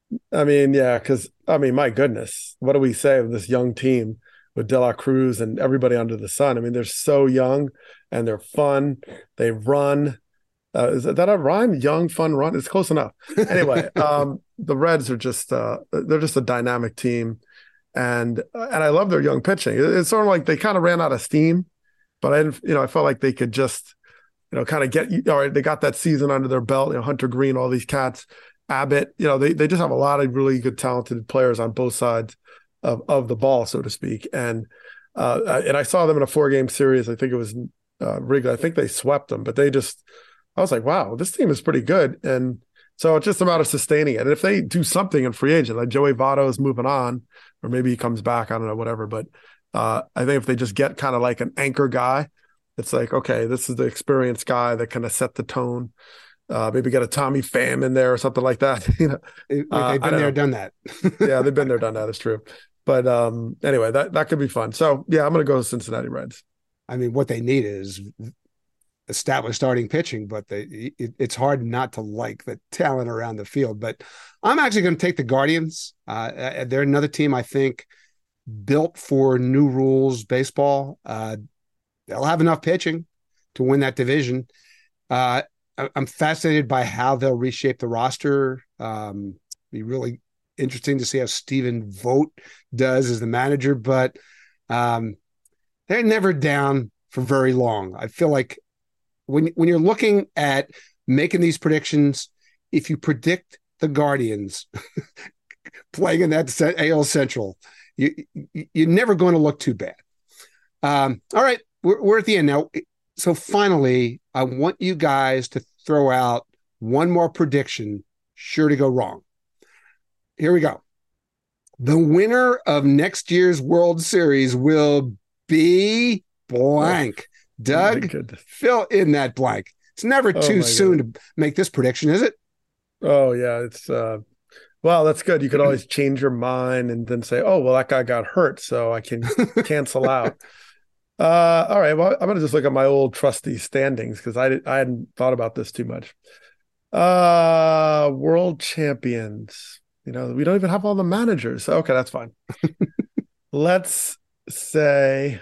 I mean, yeah, because I mean, my goodness, what do we say of this young team with De La Cruz and everybody under the sun? I mean, they're so young and they're fun. They run. Uh, is that a rhyme? Young, fun, run. It's close enough. Anyway, um, the Reds are just uh, they're just a dynamic team, and and I love their young pitching. It's sort of like they kind of ran out of steam, but I didn't, you know, I felt like they could just, you know, kind of get. All right, they got that season under their belt. You know, Hunter Green, all these cats, Abbott. You know, they they just have a lot of really good, talented players on both sides of of the ball, so to speak. And uh, and I saw them in a four game series. I think it was uh, Wrigley. I think they swept them, but they just. I was like, wow, this team is pretty good. And so it's just a matter of sustaining it. And if they do something in free agent, like Joey Votto is moving on, or maybe he comes back, I don't know, whatever. But uh, I think if they just get kind of like an anchor guy, it's like, okay, this is the experienced guy that kind of set the tone. Uh, maybe get a Tommy Pham in there or something like that. you know, They've uh, been there, done that. yeah, they've been there, done that. It's true. But um, anyway, that, that could be fun. So yeah, I'm going to go with Cincinnati Reds. I mean, what they need is established starting pitching, but they it, it's hard not to like the talent around the field. But I'm actually going to take the Guardians. Uh, they're another team I think built for new rules baseball. Uh, they'll have enough pitching to win that division. Uh, I, I'm fascinated by how they'll reshape the roster. Um, be really interesting to see how Stephen Vogt does as the manager, but um, they're never down for very long. I feel like When when you're looking at making these predictions, if you predict the Guardians playing in that A L Central, you, you're never going to look too bad. Um, all right, we're, we're at the end now. So finally, I want you guys to throw out one more prediction, sure to go wrong. Here we go. The winner of next year's World Series will be blank. Doug, oh fill in that blank. It's never too oh soon God. to make this prediction, is it? Oh, yeah. It's, uh, well, that's good. You could always change your mind and then say, oh, well, that guy got hurt, so I can cancel out. Uh, all right. Well, I'm going to just look at my old trusty standings because I, I hadn't thought about this too much. Uh, world champions. You know, we don't even have all the managers. Okay, that's fine. Let's say,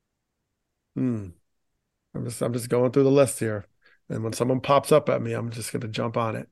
hmm. I'm just, I'm just going through the list here. And when someone pops up at me, I'm just going to jump on it.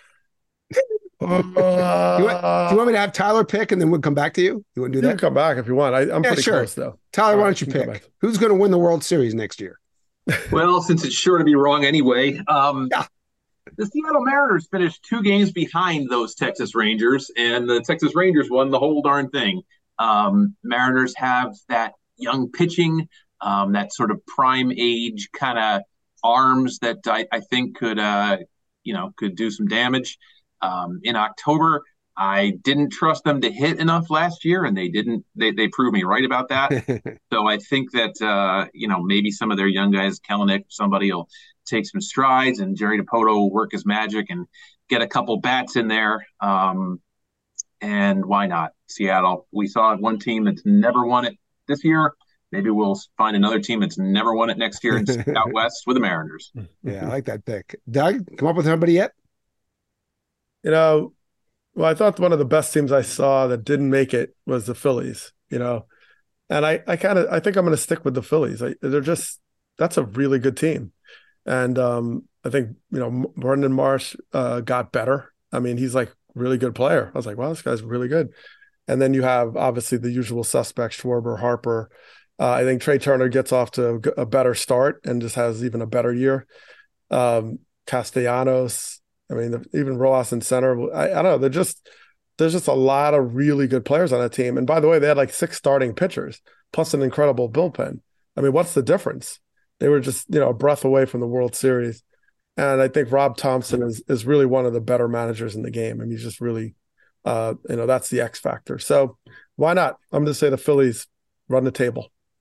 Uh, you want, do you want me to have Tyler pick and then we'll come back to you? You want to do you that? Can come back if you want. I, I'm yeah, pretty sure. close, though. Tyler, All why right, don't you pick? Who's going to win the World Series next year? Well, since it's sure to be wrong anyway, um, yeah. the Seattle Mariners finished two games behind those Texas Rangers, and the Texas Rangers won the whole darn thing. Um, Mariners have that young pitching, um, that sort of prime age kind of arms that I, I think could, uh, you know, could do some damage. Um, in October, I didn't trust them to hit enough last year, and they didn't. They they proved me right about that. So I think that uh, you know, maybe some of their young guys, Kelenic, somebody will take some strides, and Jerry Dipoto will work his magic and get a couple bats in there. Um, and why not Seattle? We saw one team that's never won it this year. Maybe we'll find another team that's never won it next year and out west with the Mariners. Yeah, I like that pick. Doug, come up with somebody yet? You know, well, I thought one of the best teams I saw that didn't make it was the Phillies, you know, and I, I kind of, I think I'm going to stick with the Phillies. I, they're just, that's a really good team. And um, I think, you know, Brendan Marsh uh, got better. I mean, he's like a really good player. I was like, wow, this guy's really good. And then you have obviously the usual suspects, Schwarber, Harper. Uh, I think Trey Turner gets off to a better start and just has even a better year. Um, Castellanos, I mean, the, even Rojas in center. I, I don't know. They're just there's just a lot of really good players on that team. And by the way, they had like six starting pitchers plus an incredible bullpen. I mean, what's the difference? They were just, you know, a breath away from the World Series. And I think Rob Thompson is is really one of the better managers in the game. I mean, he's just really, uh, you know, that's the X factor. So why not? I'm going to say the Phillies run the table.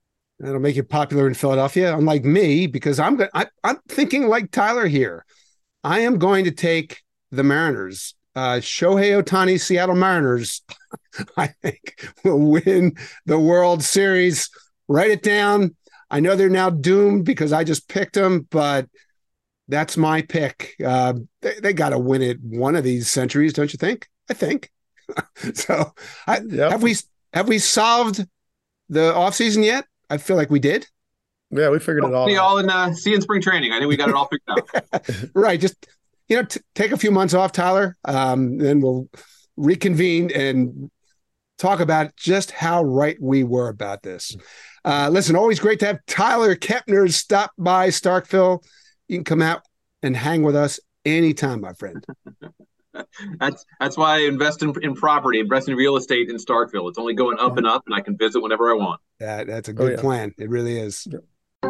That'll make you popular in Philadelphia, unlike me, because I'm going. I'm thinking like Tyler here. I am going to take the Mariners. Uh, Shohei Ohtani's Seattle Mariners, I think, will win the World Series. Write it down. I know they're now doomed because I just picked them, but that's my pick. Uh, they they got to win it one of these centuries, don't you think? I think. so, I, yep. have we have we solved the offseason yet? I feel like we did. Yeah, we figured it all see out. all in uh, see in spring training. I think we got it all figured out. Right. Just, you know, t- take a few months off, Tyler. Um, then we'll reconvene and talk about just how right we were about this. Uh, listen, always great to have Tyler Kepner stop by Starkville. You can come out and hang with us anytime, my friend. That's that's why I invest in, in property, invest in real estate in Starkville. It's only going up and up, and I can visit whenever I want. That, that's a good oh, yeah. plan. It really is. Yeah.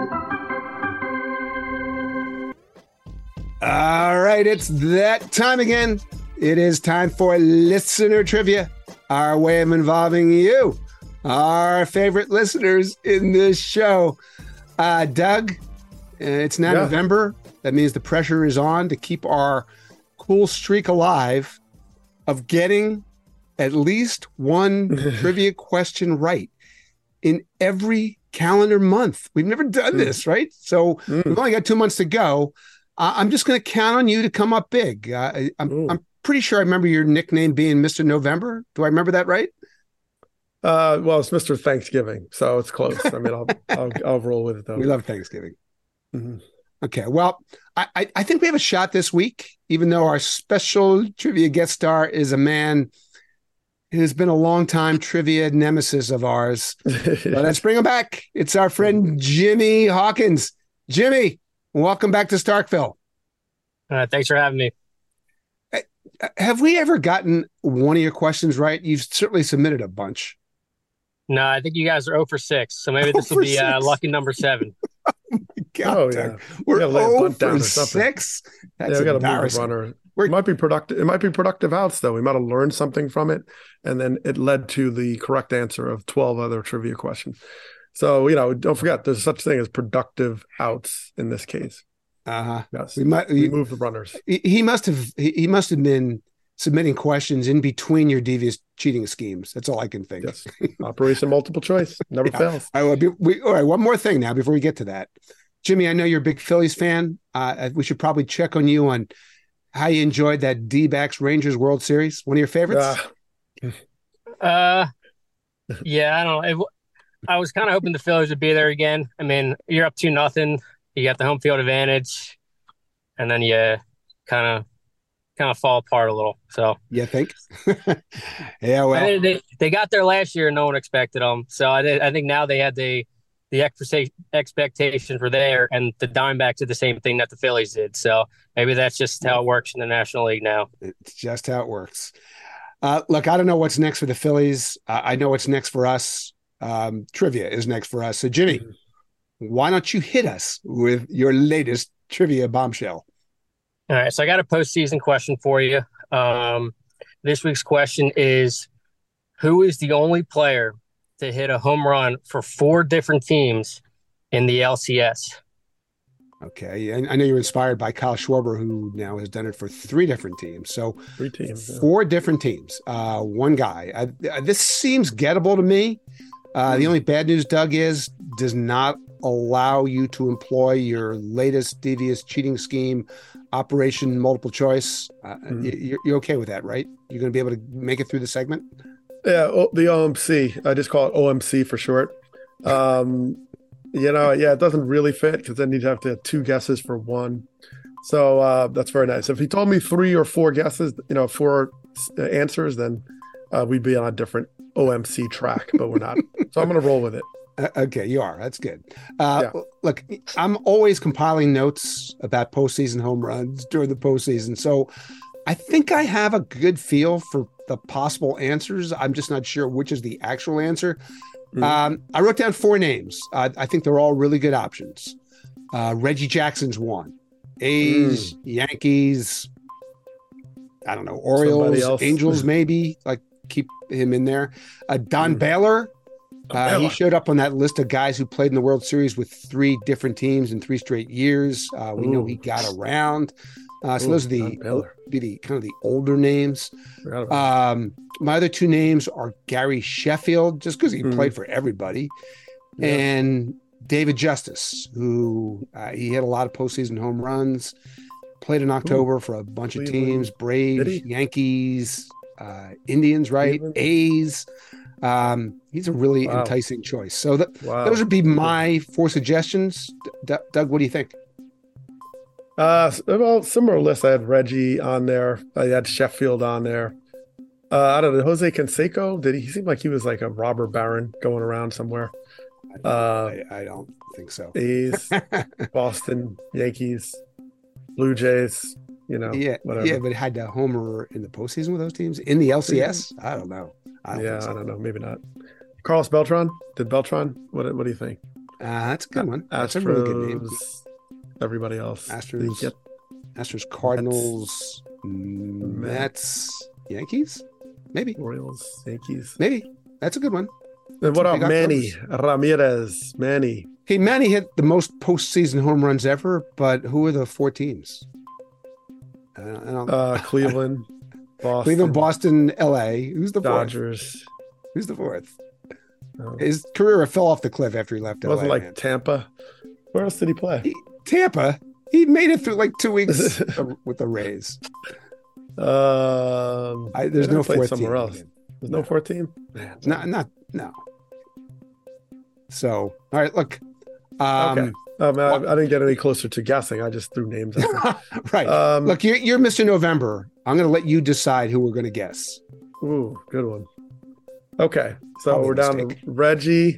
All right, it's that time again. It is time for listener trivia, our way of involving you, our favorite listeners in this show. Uh, Doug, it's now yeah. November. That means the pressure is on to keep our cool streak alive of getting at least one trivia question right in every calendar month. We've never done mm. this, right? So mm. we've only got two months to go. Uh, I'm just going to count on you to come up big. Uh, I, I'm, I'm pretty sure I remember your nickname being Mister November. Do I remember that right? Uh, well, it's Mister Thanksgiving, so it's close. I mean, I'll, I'll, I'll roll with it though. We love Thanksgiving. Mm-hmm. Okay, well, I, I, I think we have a shot this week, even though our special trivia guest star is a man who's been a long-time trivia nemesis of ours. But let's bring him back. It's our friend Jimmy Hawkins. Jimmy, welcome back to Starkville. Uh, thanks for having me. Have we ever gotten one of your questions right? You've certainly submitted a bunch. No, I think you guys are zero for six, so maybe this will be uh, lucky number seven. Oh, my God. Oh, yeah. We're zero for six? That's yeah, we got to move the embarrassing. runner. It might be productive. It might be productive outs, though. We might have learned something from it, and then it led to the correct answer of twelve other trivia questions. So, you know, don't forget, there's such thing as productive outs in this case. Uh-huh. Yes. We might we move the runners. He, he must have he, he must have been submitting questions in between your devious cheating schemes. That's all I can think. Yes. Operation multiple choice. Never yeah. fails. I will be, we, all right, one more thing now before we get to that. Jimmy, I know you're a big Phillies fan. Uh, we should probably check on you on how you enjoyed that D-backs Rangers World Series. One of your favorites? Uh, uh yeah, I don't know. It, I was kind of hoping the Phillies would be there again. I mean, you're up two nothing. You got the home field advantage, and then you kind of kind of fall apart a little. So you think? Yeah, well, I mean, they they got there last year, and no one expected them. So I I think now they had the the expectation for there, and the Diamondbacks did the same thing that the Phillies did. So maybe that's just how it works in the National League now. It's just how it works. Uh, look, I don't know what's next for the Phillies. Uh, I know what's next for us. Um, trivia is next for us. So, Jimmy, mm-hmm. why don't you hit us with your latest trivia bombshell? All right, so I got a postseason question for you. Um, this week's question is, who is the only player to hit a home run for four different teams in the L C S? Okay, I, I know you're inspired by Kyle Schwarber, who now has done it for three different teams. So three teams, four yeah. different teams, uh, one guy. I, I, this seems gettable to me. Uh, the only bad news, Doug, is does not allow you to employ your latest devious cheating scheme, Operation Multiple Choice. Uh, mm-hmm. you're, you're okay with that, right? You're going to be able to make it through the segment? Yeah, the O M C. I just call it O M C for short. Um, you know, yeah, it doesn't really fit because then you'd have to have two guesses for one. So uh, that's very nice. If he told me three or four guesses, you know, four answers, then uh, we'd be on a different O M C track, but we're not. So I'm going to roll with it. Uh, okay, you are. That's good. Uh, yeah. Look, I'm always compiling notes about postseason home runs during the postseason. So I think I have a good feel for the possible answers. I'm just not sure which is the actual answer. Mm-hmm. Um, I wrote down four names. Uh, I think they're all really good options. Uh, Reggie Jackson's one. A's, mm. Yankees, I don't know, Orioles, Angels maybe. Like, keep him in there. Uh, Don mm. Baylor, Uh, he showed up on that list of guys who played in the World Series with three different teams in three straight years. Uh, we Ooh. know he got around. Uh, so Ooh, those are the, be the kind of the older names. Um, my other two names are Gary Sheffield, just because he mm. played for everybody, yeah. and David Justice, who uh, he had a lot of postseason home runs, played in October Ooh. for a bunch of teams, Braves, Yankees, uh, Indians, right? Cleveland. A's. Um, he's a really wow. enticing choice. So that, wow. those would be my four suggestions. D- Doug, what do you think? Uh, well, similar list. I had Reggie on there. I had Sheffield on there. Uh, I don't know. Jose Canseco, did he, he seemed like he was like a robber baron going around somewhere. I, uh, I, I don't think so. A's, Boston, Yankees, Blue Jays, you know. Yeah, whatever. yeah, but had to homer in the postseason with those teams in the L C S. I don't know. I don't yeah, so. I don't know. Maybe not. Carlos Beltran. Did Beltran? What What do you think? Uh, that's a good one. That's Astros, a really good name. Everybody else. Astros, get... Astros, Cardinals, Mets, Mets, Yankees? Maybe. Orioles, Yankees. Maybe. That's a good one. And what about Manny Ramirez? Manny. Hey, Manny hit the most postseason home runs ever, but who are the four teams? I don't, I don't, uh, Cleveland. Boston. Cleveland, Boston, L A. Who's the Dodgers. fourth? Who's the fourth? Oh. His career fell off the cliff after he left L A. Wasn't like man. Tampa. Where else did he play? He, Tampa. He made it through like two weeks with the Rays. Um, I, there's no fourth somewhere team. else. There's no, no fourth team. Not, not, no. So, all right, look. Um, okay. Um, I, I didn't get any closer to guessing. I just threw names out. Right. Um, Look, you're, you're Mister November. I'm going to let you decide who we're going to guess. Ooh, good one. Okay. So Probably we're down to Reggie.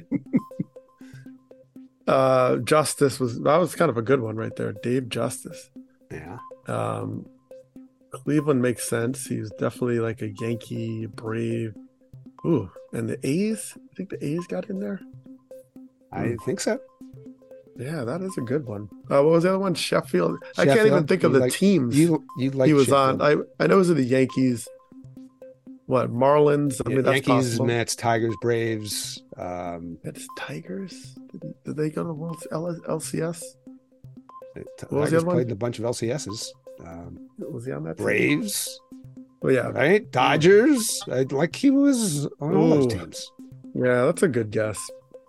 uh, Justice was, that was kind of a good one right there. Dave Justice. Yeah. Um, Cleveland makes sense. He's definitely like a Yankee, Brave. Ooh, and the A's? I think the A's got in there. I mm. think so. Yeah, that is a good one. Uh, what was the other one? Sheffield. Sheffield. I can't even think of the like, teams you, you like he was Sheffield. on. I I know it was the Yankees. What, Marlins? I yeah, mean, that's Yankees, possible. Mets, Tigers, Braves. Um, Mets, Tigers. Did, did they go to World L C S? What was the other one? Played in a bunch of L C Ss. Um, was he on that? Braves. Well, yeah, right. Dodgers. I, like he was on all those teams. Yeah, that's a good guess.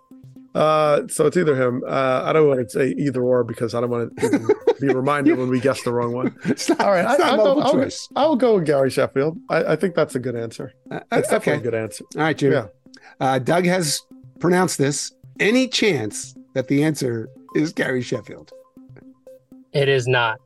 Uh, so it's either him. Uh, I don't want to say either or because I don't want to be reminded when we guess the wrong one. Not, all right, I, I I'll, I'll, I'll go with Gary Sheffield. I, I think that's a good answer. Uh, it's definitely okay. a good answer. All right, Jim. Yeah. Uh, Doug has pronounced this. Any chance that the answer is Gary Sheffield? It is not.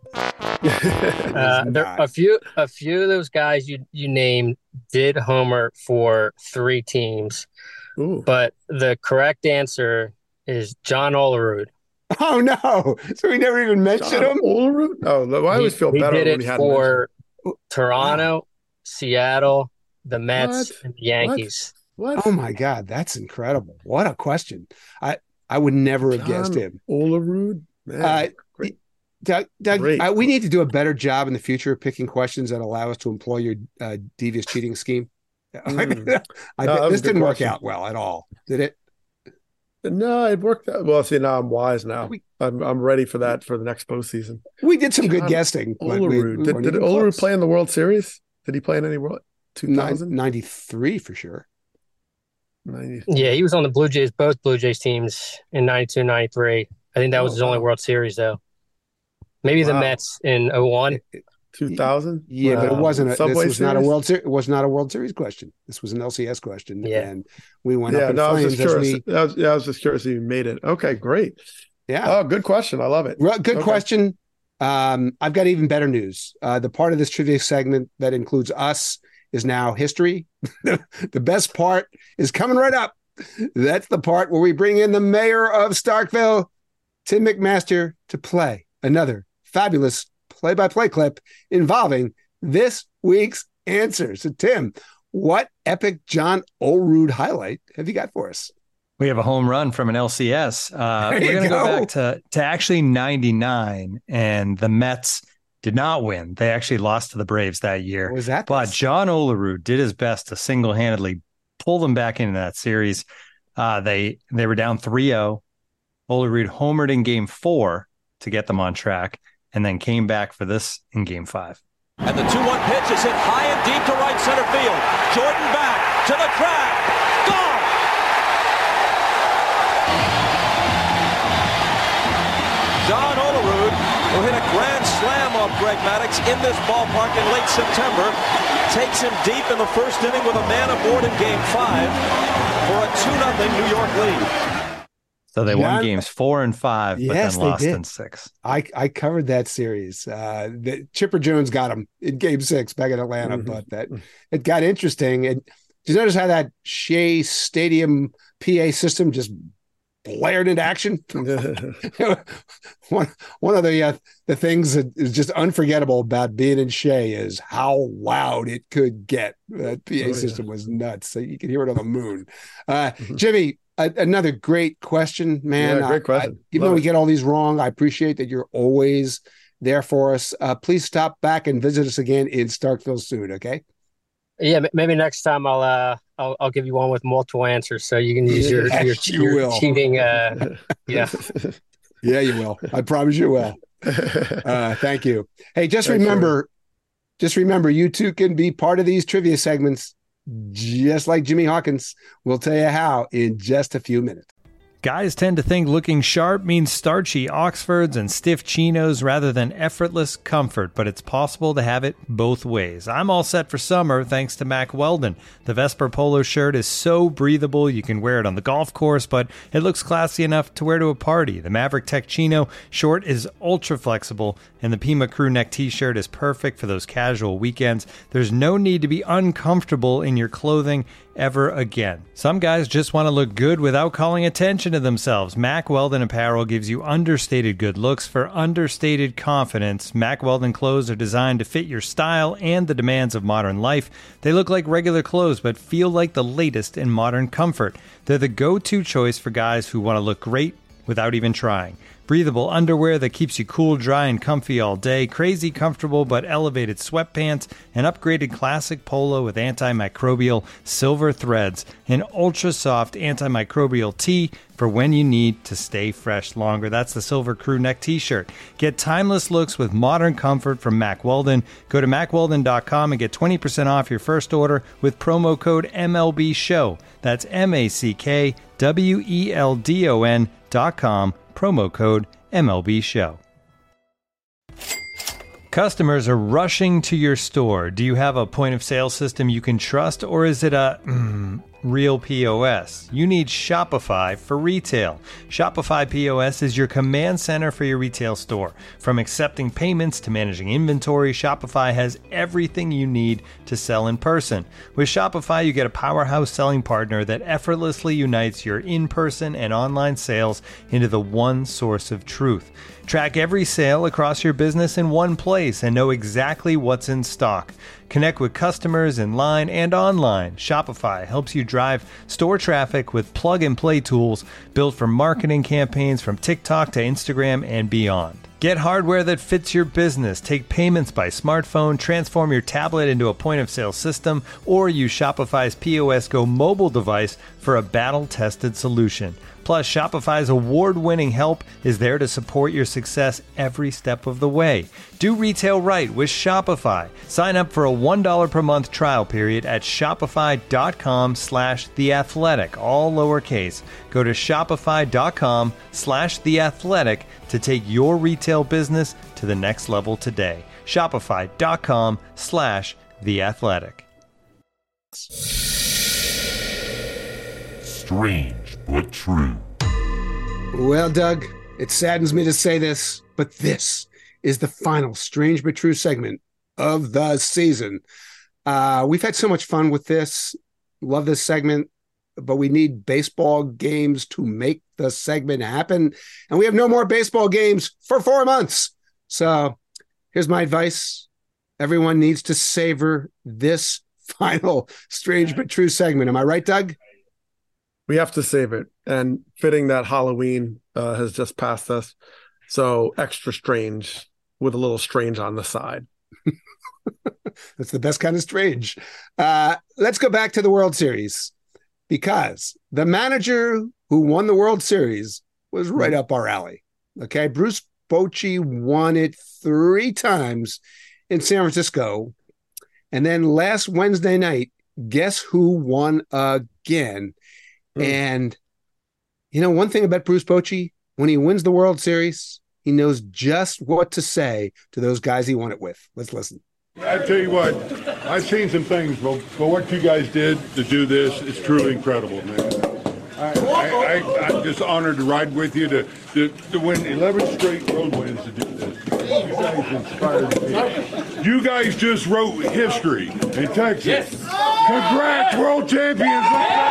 uh, there a few a few of those guys you you named did homer for three teams. Ooh. But the correct answer is John Olerud. Oh no! So we never even mentioned John him. Olerud? Oh, well, I always he, feel he better did when it we had for Toronto, wow. Seattle, the Mets, what? and the Yankees. What? what? Oh my God, that's incredible! What a question! I I would never have John guessed him. Olerud, man. Uh, Great. Doug, Doug uh, we need to do a better job in the future of picking questions that allow us to employ your uh, devious cheating scheme. Mm. I, no, this didn't work question. out well at all, did it? No, it worked out well. See, now I'm wise now. We, I'm I'm ready for that for the next postseason. We did some John good guessing. Olerud. We, we did did Olerud play in the World Series? Did he play in any World? two thousand? ninety-three for sure. ninety-three. Yeah, he was on the Blue Jays, both Blue Jays teams in ninety-two, ninety-three. I think that was oh, his wow. only World Series, though. Maybe wow. the Mets in oh one. two thousand? Yeah, wow. but it wasn't a, Subway this was series? not a World Series. It was not a World Series question. This was an L C S question. Yeah. And we went yeah, up in no, flames. I was just curious. We... I was, yeah, I was just curious if you made it. Okay, great. Yeah. Oh, good question. I love it. Well, good okay. question. Um, I've got even better news. Uh, the part of this trivia segment that includes us is now history. The best part is coming right up. That's the part where we bring in the mayor of Starkville, Tim McMaster, to play another fabulous play-by-play clip involving this week's answer. So, Tim, what epic John Olerud highlight have you got for us? We have a home run from an L C S. Uh, we're going to go back to, to actually ninety-nine, and the Mets did not win. They actually lost to the Braves that year. What was that? But John Olerud did his best to single-handedly pull them back into that series. Uh, they they were down three oh. Olerud homered in game four to get them on track, and then came back for this in game five. And the two one pitch is hit high and deep to right center field. Jordan back to the track. Gone! John Olerud, who hit a grand slam off Greg Maddux in this ballpark in late September, takes him deep in the first inning with a man aboard in game five for a two nothing New York lead. So they Yeah. won games four and five, but Yes, then they lost did. in six. I, I covered that series. Uh, the, Chipper Jones got him in game six back in Atlanta, Mhm. but that it got interesting. And did you notice how that Shea Stadium P A system just blared into action? one one of the uh, the things that is just unforgettable about being in Shea is how loud it could get. That P A Oh, yeah. system was nuts. So you could hear it on the moon. Uh, Jimmy, a, another great question, man. Yeah, great I- question. I, even Love though we it. get all these wrong, I appreciate that you're always there for us. Uh, please stop back and visit us again in Starkville soon. Okay. Yeah, m- maybe next time I'll uh I'll I'll give you one with multiple answers so you can use your your, Yes, you your will. cheating uh yeah. Yeah, you will. I promise you will. Uh, thank you. Hey, just Thanks, remember, just remember, you too can be part of these trivia segments, just like Jimmy Hawkins. We'll tell you how in just a few minutes. Guys tend to think looking sharp means starchy Oxfords and stiff chinos rather than effortless comfort, but it's possible to have it both ways. I'm all set for summer thanks to Mack Weldon. The Vesper polo shirt is so breathable you can wear it on the golf course, but it looks classy enough to wear to a party. The Maverick Tech Chino short is ultra flexible, and the Pima crew neck t-shirt is perfect for those casual weekends. There's no need to be uncomfortable in your clothing ever again. Some guys just want to look good without calling attention to themselves. Mack Weldon apparel gives you understated good looks for understated confidence. Mack Weldon clothes are designed to fit your style and the demands of modern life. They look like regular clothes but feel like the latest in modern comfort. They're the go-to choice for guys who want to look great without even trying. Breathable underwear that keeps you cool, dry, and comfy all day. Crazy comfortable but elevated sweatpants. An upgraded classic polo with antimicrobial silver threads. An ultra soft antimicrobial tee for when you need to stay fresh longer. That's the Silver Crew neck t-shirt. Get timeless looks with modern comfort from Mack Weldon. Go to mack weldon dot com and get twenty percent off your first order with promo code M L B show. That's M A C K W E L D O N dot com. Promo code M L B show. Customers are rushing to your store. Do you have a point of sale system you can trust, or is it a mm, real P O S? You need Shopify for retail. Shopify P O S is your command center for your retail store. From accepting payments to managing inventory, Shopify has everything you need to sell in person. With Shopify, you get a powerhouse selling partner that effortlessly unites your in-person and online sales into the one source of truth. Track every sale across your business in one place and know exactly what's in stock. Connect with customers in line and online. Shopify helps you drive store traffic with plug-and-play tools built for marketing campaigns from TikTok to Instagram and beyond. Get hardware that fits your business. Take payments by smartphone, transform your tablet into a point-of-sale system, or use Shopify's P O S Go mobile device for a battle-tested solution. Plus, Shopify's award-winning help is there to support your success every step of the way. Do retail right with Shopify. Sign up for a one dollar per month trial period at shopify.com slash theathletic, all lowercase. Go to shopify.com slash theathletic to take your retail business to the next level today. Shopify.com slash theathletic. Strange but true. Well, Doug, it saddens me to say this, but this is the final Strange but True segment of the season. Uh, we've had so much fun with this. Love this segment, but we need baseball games to make the segment happen. And we have no more baseball games for four months. So here's my advice. Everyone needs to savor this final Strange but True segment. Am I right, Doug? We have to save it. And fitting that Halloween uh, has just passed us. So extra strange with a little strange on the side. That's the best kind of strange. Uh, let's go back to the World Series. because the manager who won the World Series was right up our alley. Okay, Bruce Bochy won it three times in San Francisco. And then last Wednesday night, guess who won again? Mm. And, you know, one thing about Bruce Bochy, when he wins the World Series, he knows just what to say to those guys he won it with. Let's listen. I tell you what, I've seen some things, but, but what you guys did to do this is truly incredible, man. I, I, I, I'm just honored to ride with you to, to, to win eleven straight road wins to do this. You guys inspired me. You guys just wrote history in Texas. Yes. Congrats, world champions.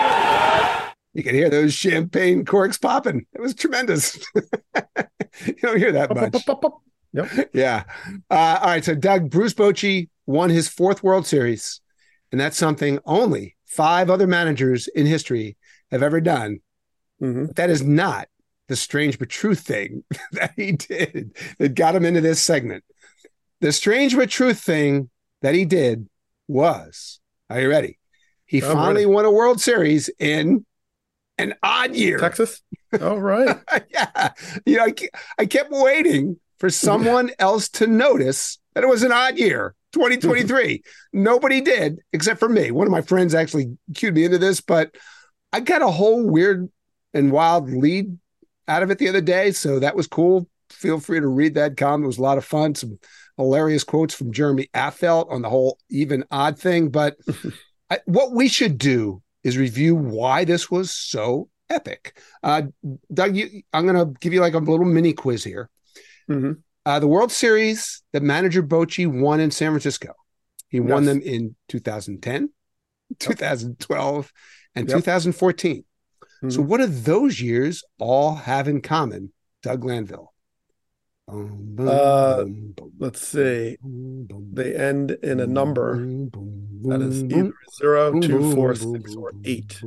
You can hear those champagne corks popping. It was tremendous. You don't hear that much. Yep. Yeah. Uh, all right. So, Doug, Bruce Bochy won his fourth World Series, and that's something only five other managers in history have ever done. Mm-hmm. That is not the strange but true thing that he did that got him into this segment. The strange but true thing that he did was, are you ready? He I'm finally ready. won a World Series in an odd year. Texas? Oh, right. Yeah. You know, I, I kept waiting for someone else to notice that it was an odd year, twenty twenty-three. Nobody did, except for me. One of my friends actually cued me into this, but I got a whole weird and wild lead out of it the other day, so that was cool. Feel free to read that column. It was a lot of fun. Some hilarious quotes from Jeremy Affeldt on the whole even odd thing. But I, what we should do is review why this was so epic. Uh, Doug, you, I'm going to give you like a little mini quiz here. Mm-hmm. Uh, the World Series that manager Bochy won in San Francisco. He yes. won them in two thousand ten, yep. two thousand twelve, and yep. two thousand fourteen. Mm-hmm. So what do those years all have in common, Doug Glanville? Uh, let's see. They end in a number that is either zero, two, four, six, or eight.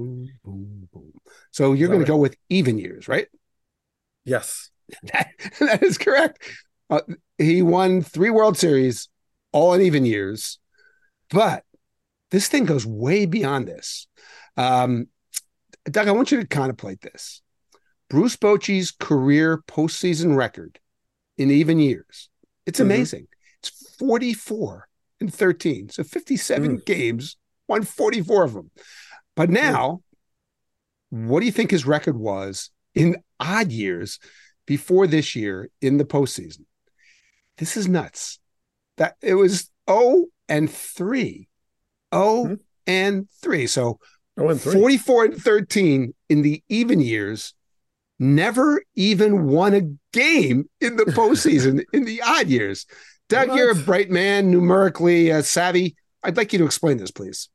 So you're going right? to go with even years, right? Yes. That, that is correct. Uh, he won three World Series, all in even years. But this thing goes way beyond this. Um, Doug, I want you to contemplate this. Bruce Bochy's career postseason record in even years. It's amazing. Mm-hmm. It's forty-four and thirteen. So fifty-seven mm. games, won forty-four of them. But now, mm. what do you think his record was in odd years before this year in the postseason? This is nuts. That it was oh and three. oh mm. and three. So oh and three. forty-four and thirteen in the even years. Never even won a game in the postseason in the odd years. Doug, what? You're a bright man, numerically uh, savvy. I'd like you to explain this, please.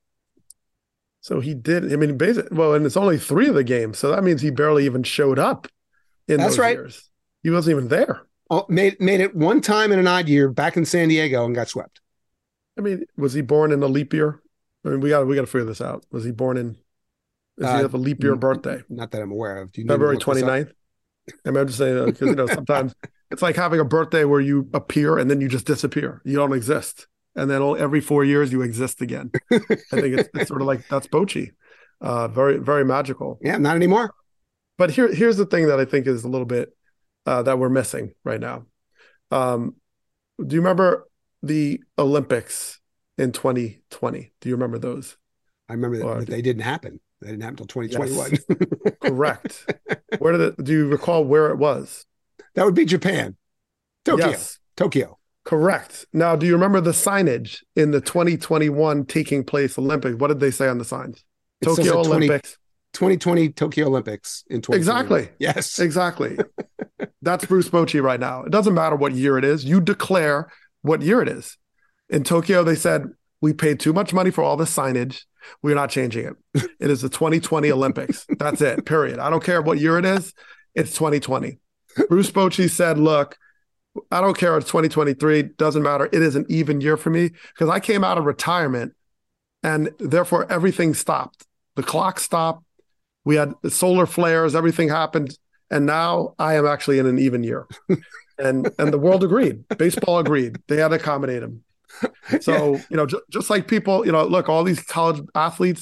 So he did. I mean, basically, well, and it's only three of the games, so that means he barely even showed up in That's those right. years. He wasn't even there. Oh, made made it one time in an odd year back in San Diego and got swept. I mean, was he born in a leap year? I mean, we got we got to figure this out. Was he born in? Does uh, he have a leap year birthday? Not that I'm aware of. Do you February twenty-ninth? I mean, I'm just saying because you know sometimes it's like having a birthday where you appear and then you just disappear. You don't exist, and then every four years you exist again. I think it's, it's sort of like that's Bochy. Uh, very very magical. Yeah, not anymore. But here here's the thing that I think is a little bit uh, that we're missing right now. Um, do you remember the Olympics in twenty twenty? Do you remember those? I remember that, or, but they didn't happen. They didn't happen until twenty twenty-one. Yes. Correct. Where did it, do you recall where it was? That would be Japan. Tokyo. Yes. Tokyo. Correct. Now, do you remember the signage in the twenty twenty-one taking place Olympics? What did they say on the signs? It Tokyo Olympics. twenty twenty Tokyo Olympics in twenty twenty. Exactly. Yes. Exactly. That's Bruce Bochy right now. It doesn't matter what year it is. You declare what year it is. In Tokyo, they said, we paid too much money for all this signage. We're not changing it. It is the twenty twenty Olympics. That's it, period. I don't care what year it is. It's twenty twenty. Bruce Bochy said, look, I don't care. It's twenty twenty-three. Doesn't matter. It is an even year for me because I came out of retirement and therefore everything stopped. The clock stopped. We had the solar flares. Everything happened. And now I am actually in an even year. and and the world agreed. Baseball agreed. They had to accommodate him. So, yeah. you know, just, just like people, you know, look, all these college athletes,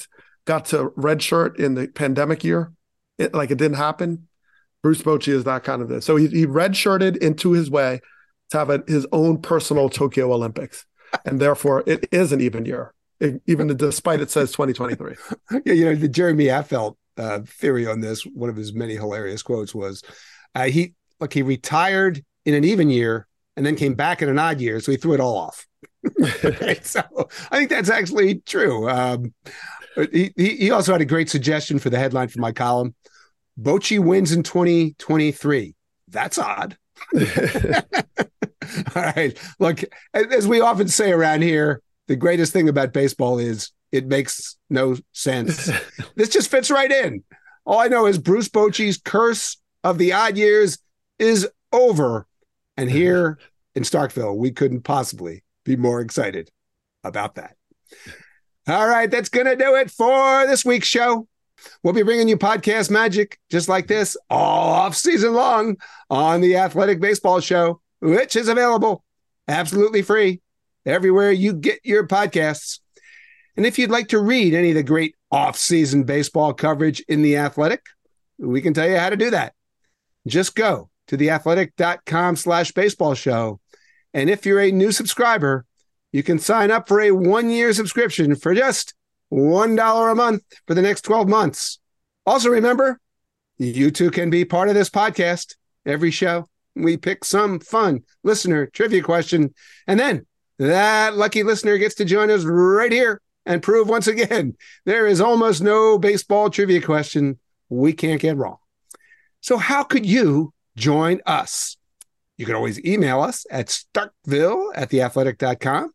got to redshirt in the pandemic year, it, like it didn't happen. Bruce Bochy is that kind of this. So he, he redshirted into his way to have a, his own personal Tokyo Olympics. And therefore, it is an even year, it, even despite it says twenty twenty-three. Yeah, you know, the Jeremy Affeldt uh, theory on this, one of his many hilarious quotes was, uh, he look, he retired in an even year and then came back in an odd year, so he threw it all off. Right? So I think that's actually true. Um, he, he also had a great suggestion for the headline for my column. Bochy wins in twenty twenty-three. That's odd. All right. Look, as we often say around here, the greatest thing about baseball is it makes no sense. This just fits right in. All I know is Bruce Bochy's curse of the odd years is over. And here in Starkville, we couldn't possibly be more excited about that. All right. That's going to do it for this week's show. We'll be bringing you podcast magic just like this all off season long on the Athletic Baseball Show, which is available absolutely free everywhere you get your podcasts. And if you'd like to read any of the great off-season baseball coverage in The Athletic, we can tell you how to do that. Just go to theathletic.com slash baseball show. And if you're a new subscriber, you can sign up for a one-year subscription for just one dollar a month for the next twelve months. Also, remember, you too can be part of this podcast. Every show, we pick some fun listener trivia question, and then that lucky listener gets to join us right here and prove once again there is almost no baseball trivia question we can't get wrong. So how could you join us? You can always email us at starkville at theathletic dot com.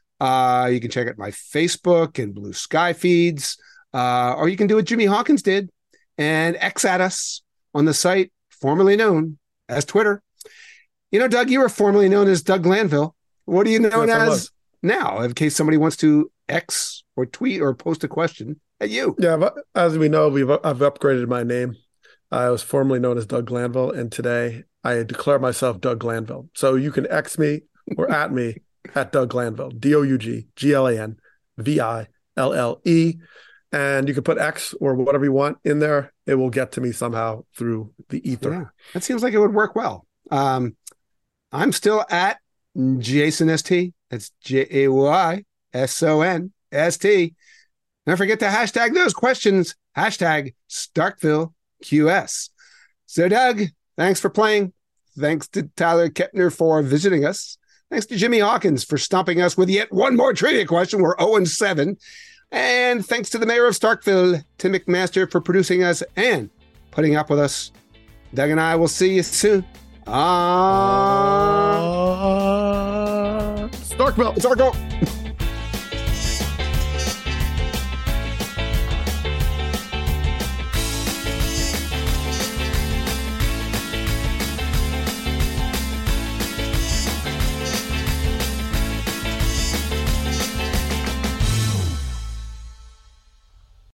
Uh, you can check out my Facebook and Blue Sky feeds, uh, or you can do what Jimmy Hawkins did and X at us on the site formerly known as Twitter. You know, Doug, you were formerly known as Doug Glanville. What are you known yes, as now, in case somebody wants to X or tweet or post a question at you? Yeah, but as we know, we've I've upgraded my name. I was formerly known as Doug Glanville, and today I declare myself Doug Glanville. So you can X me or at me at Doug Glanville, D O U G G L A N V I L L E. And you can put X or whatever you want in there. It will get to me somehow through the ether. Yeah, that seems like it would work well. Um, I'm still at Jason S T. That's J A Y S O N S T. Don't forget to hashtag those questions. Hashtag Starkville Q S. So, Doug, thanks for playing. Thanks to Tyler Kepner for visiting us. Thanks to Jimmy Hawkins for stumping us with yet one more trivia question. We're oh and seven. And thanks to the mayor of Starkville, Tim McMaster, for producing us and putting up with us. Doug and I will see you soon. Ah, uh, Starkville. Starkville.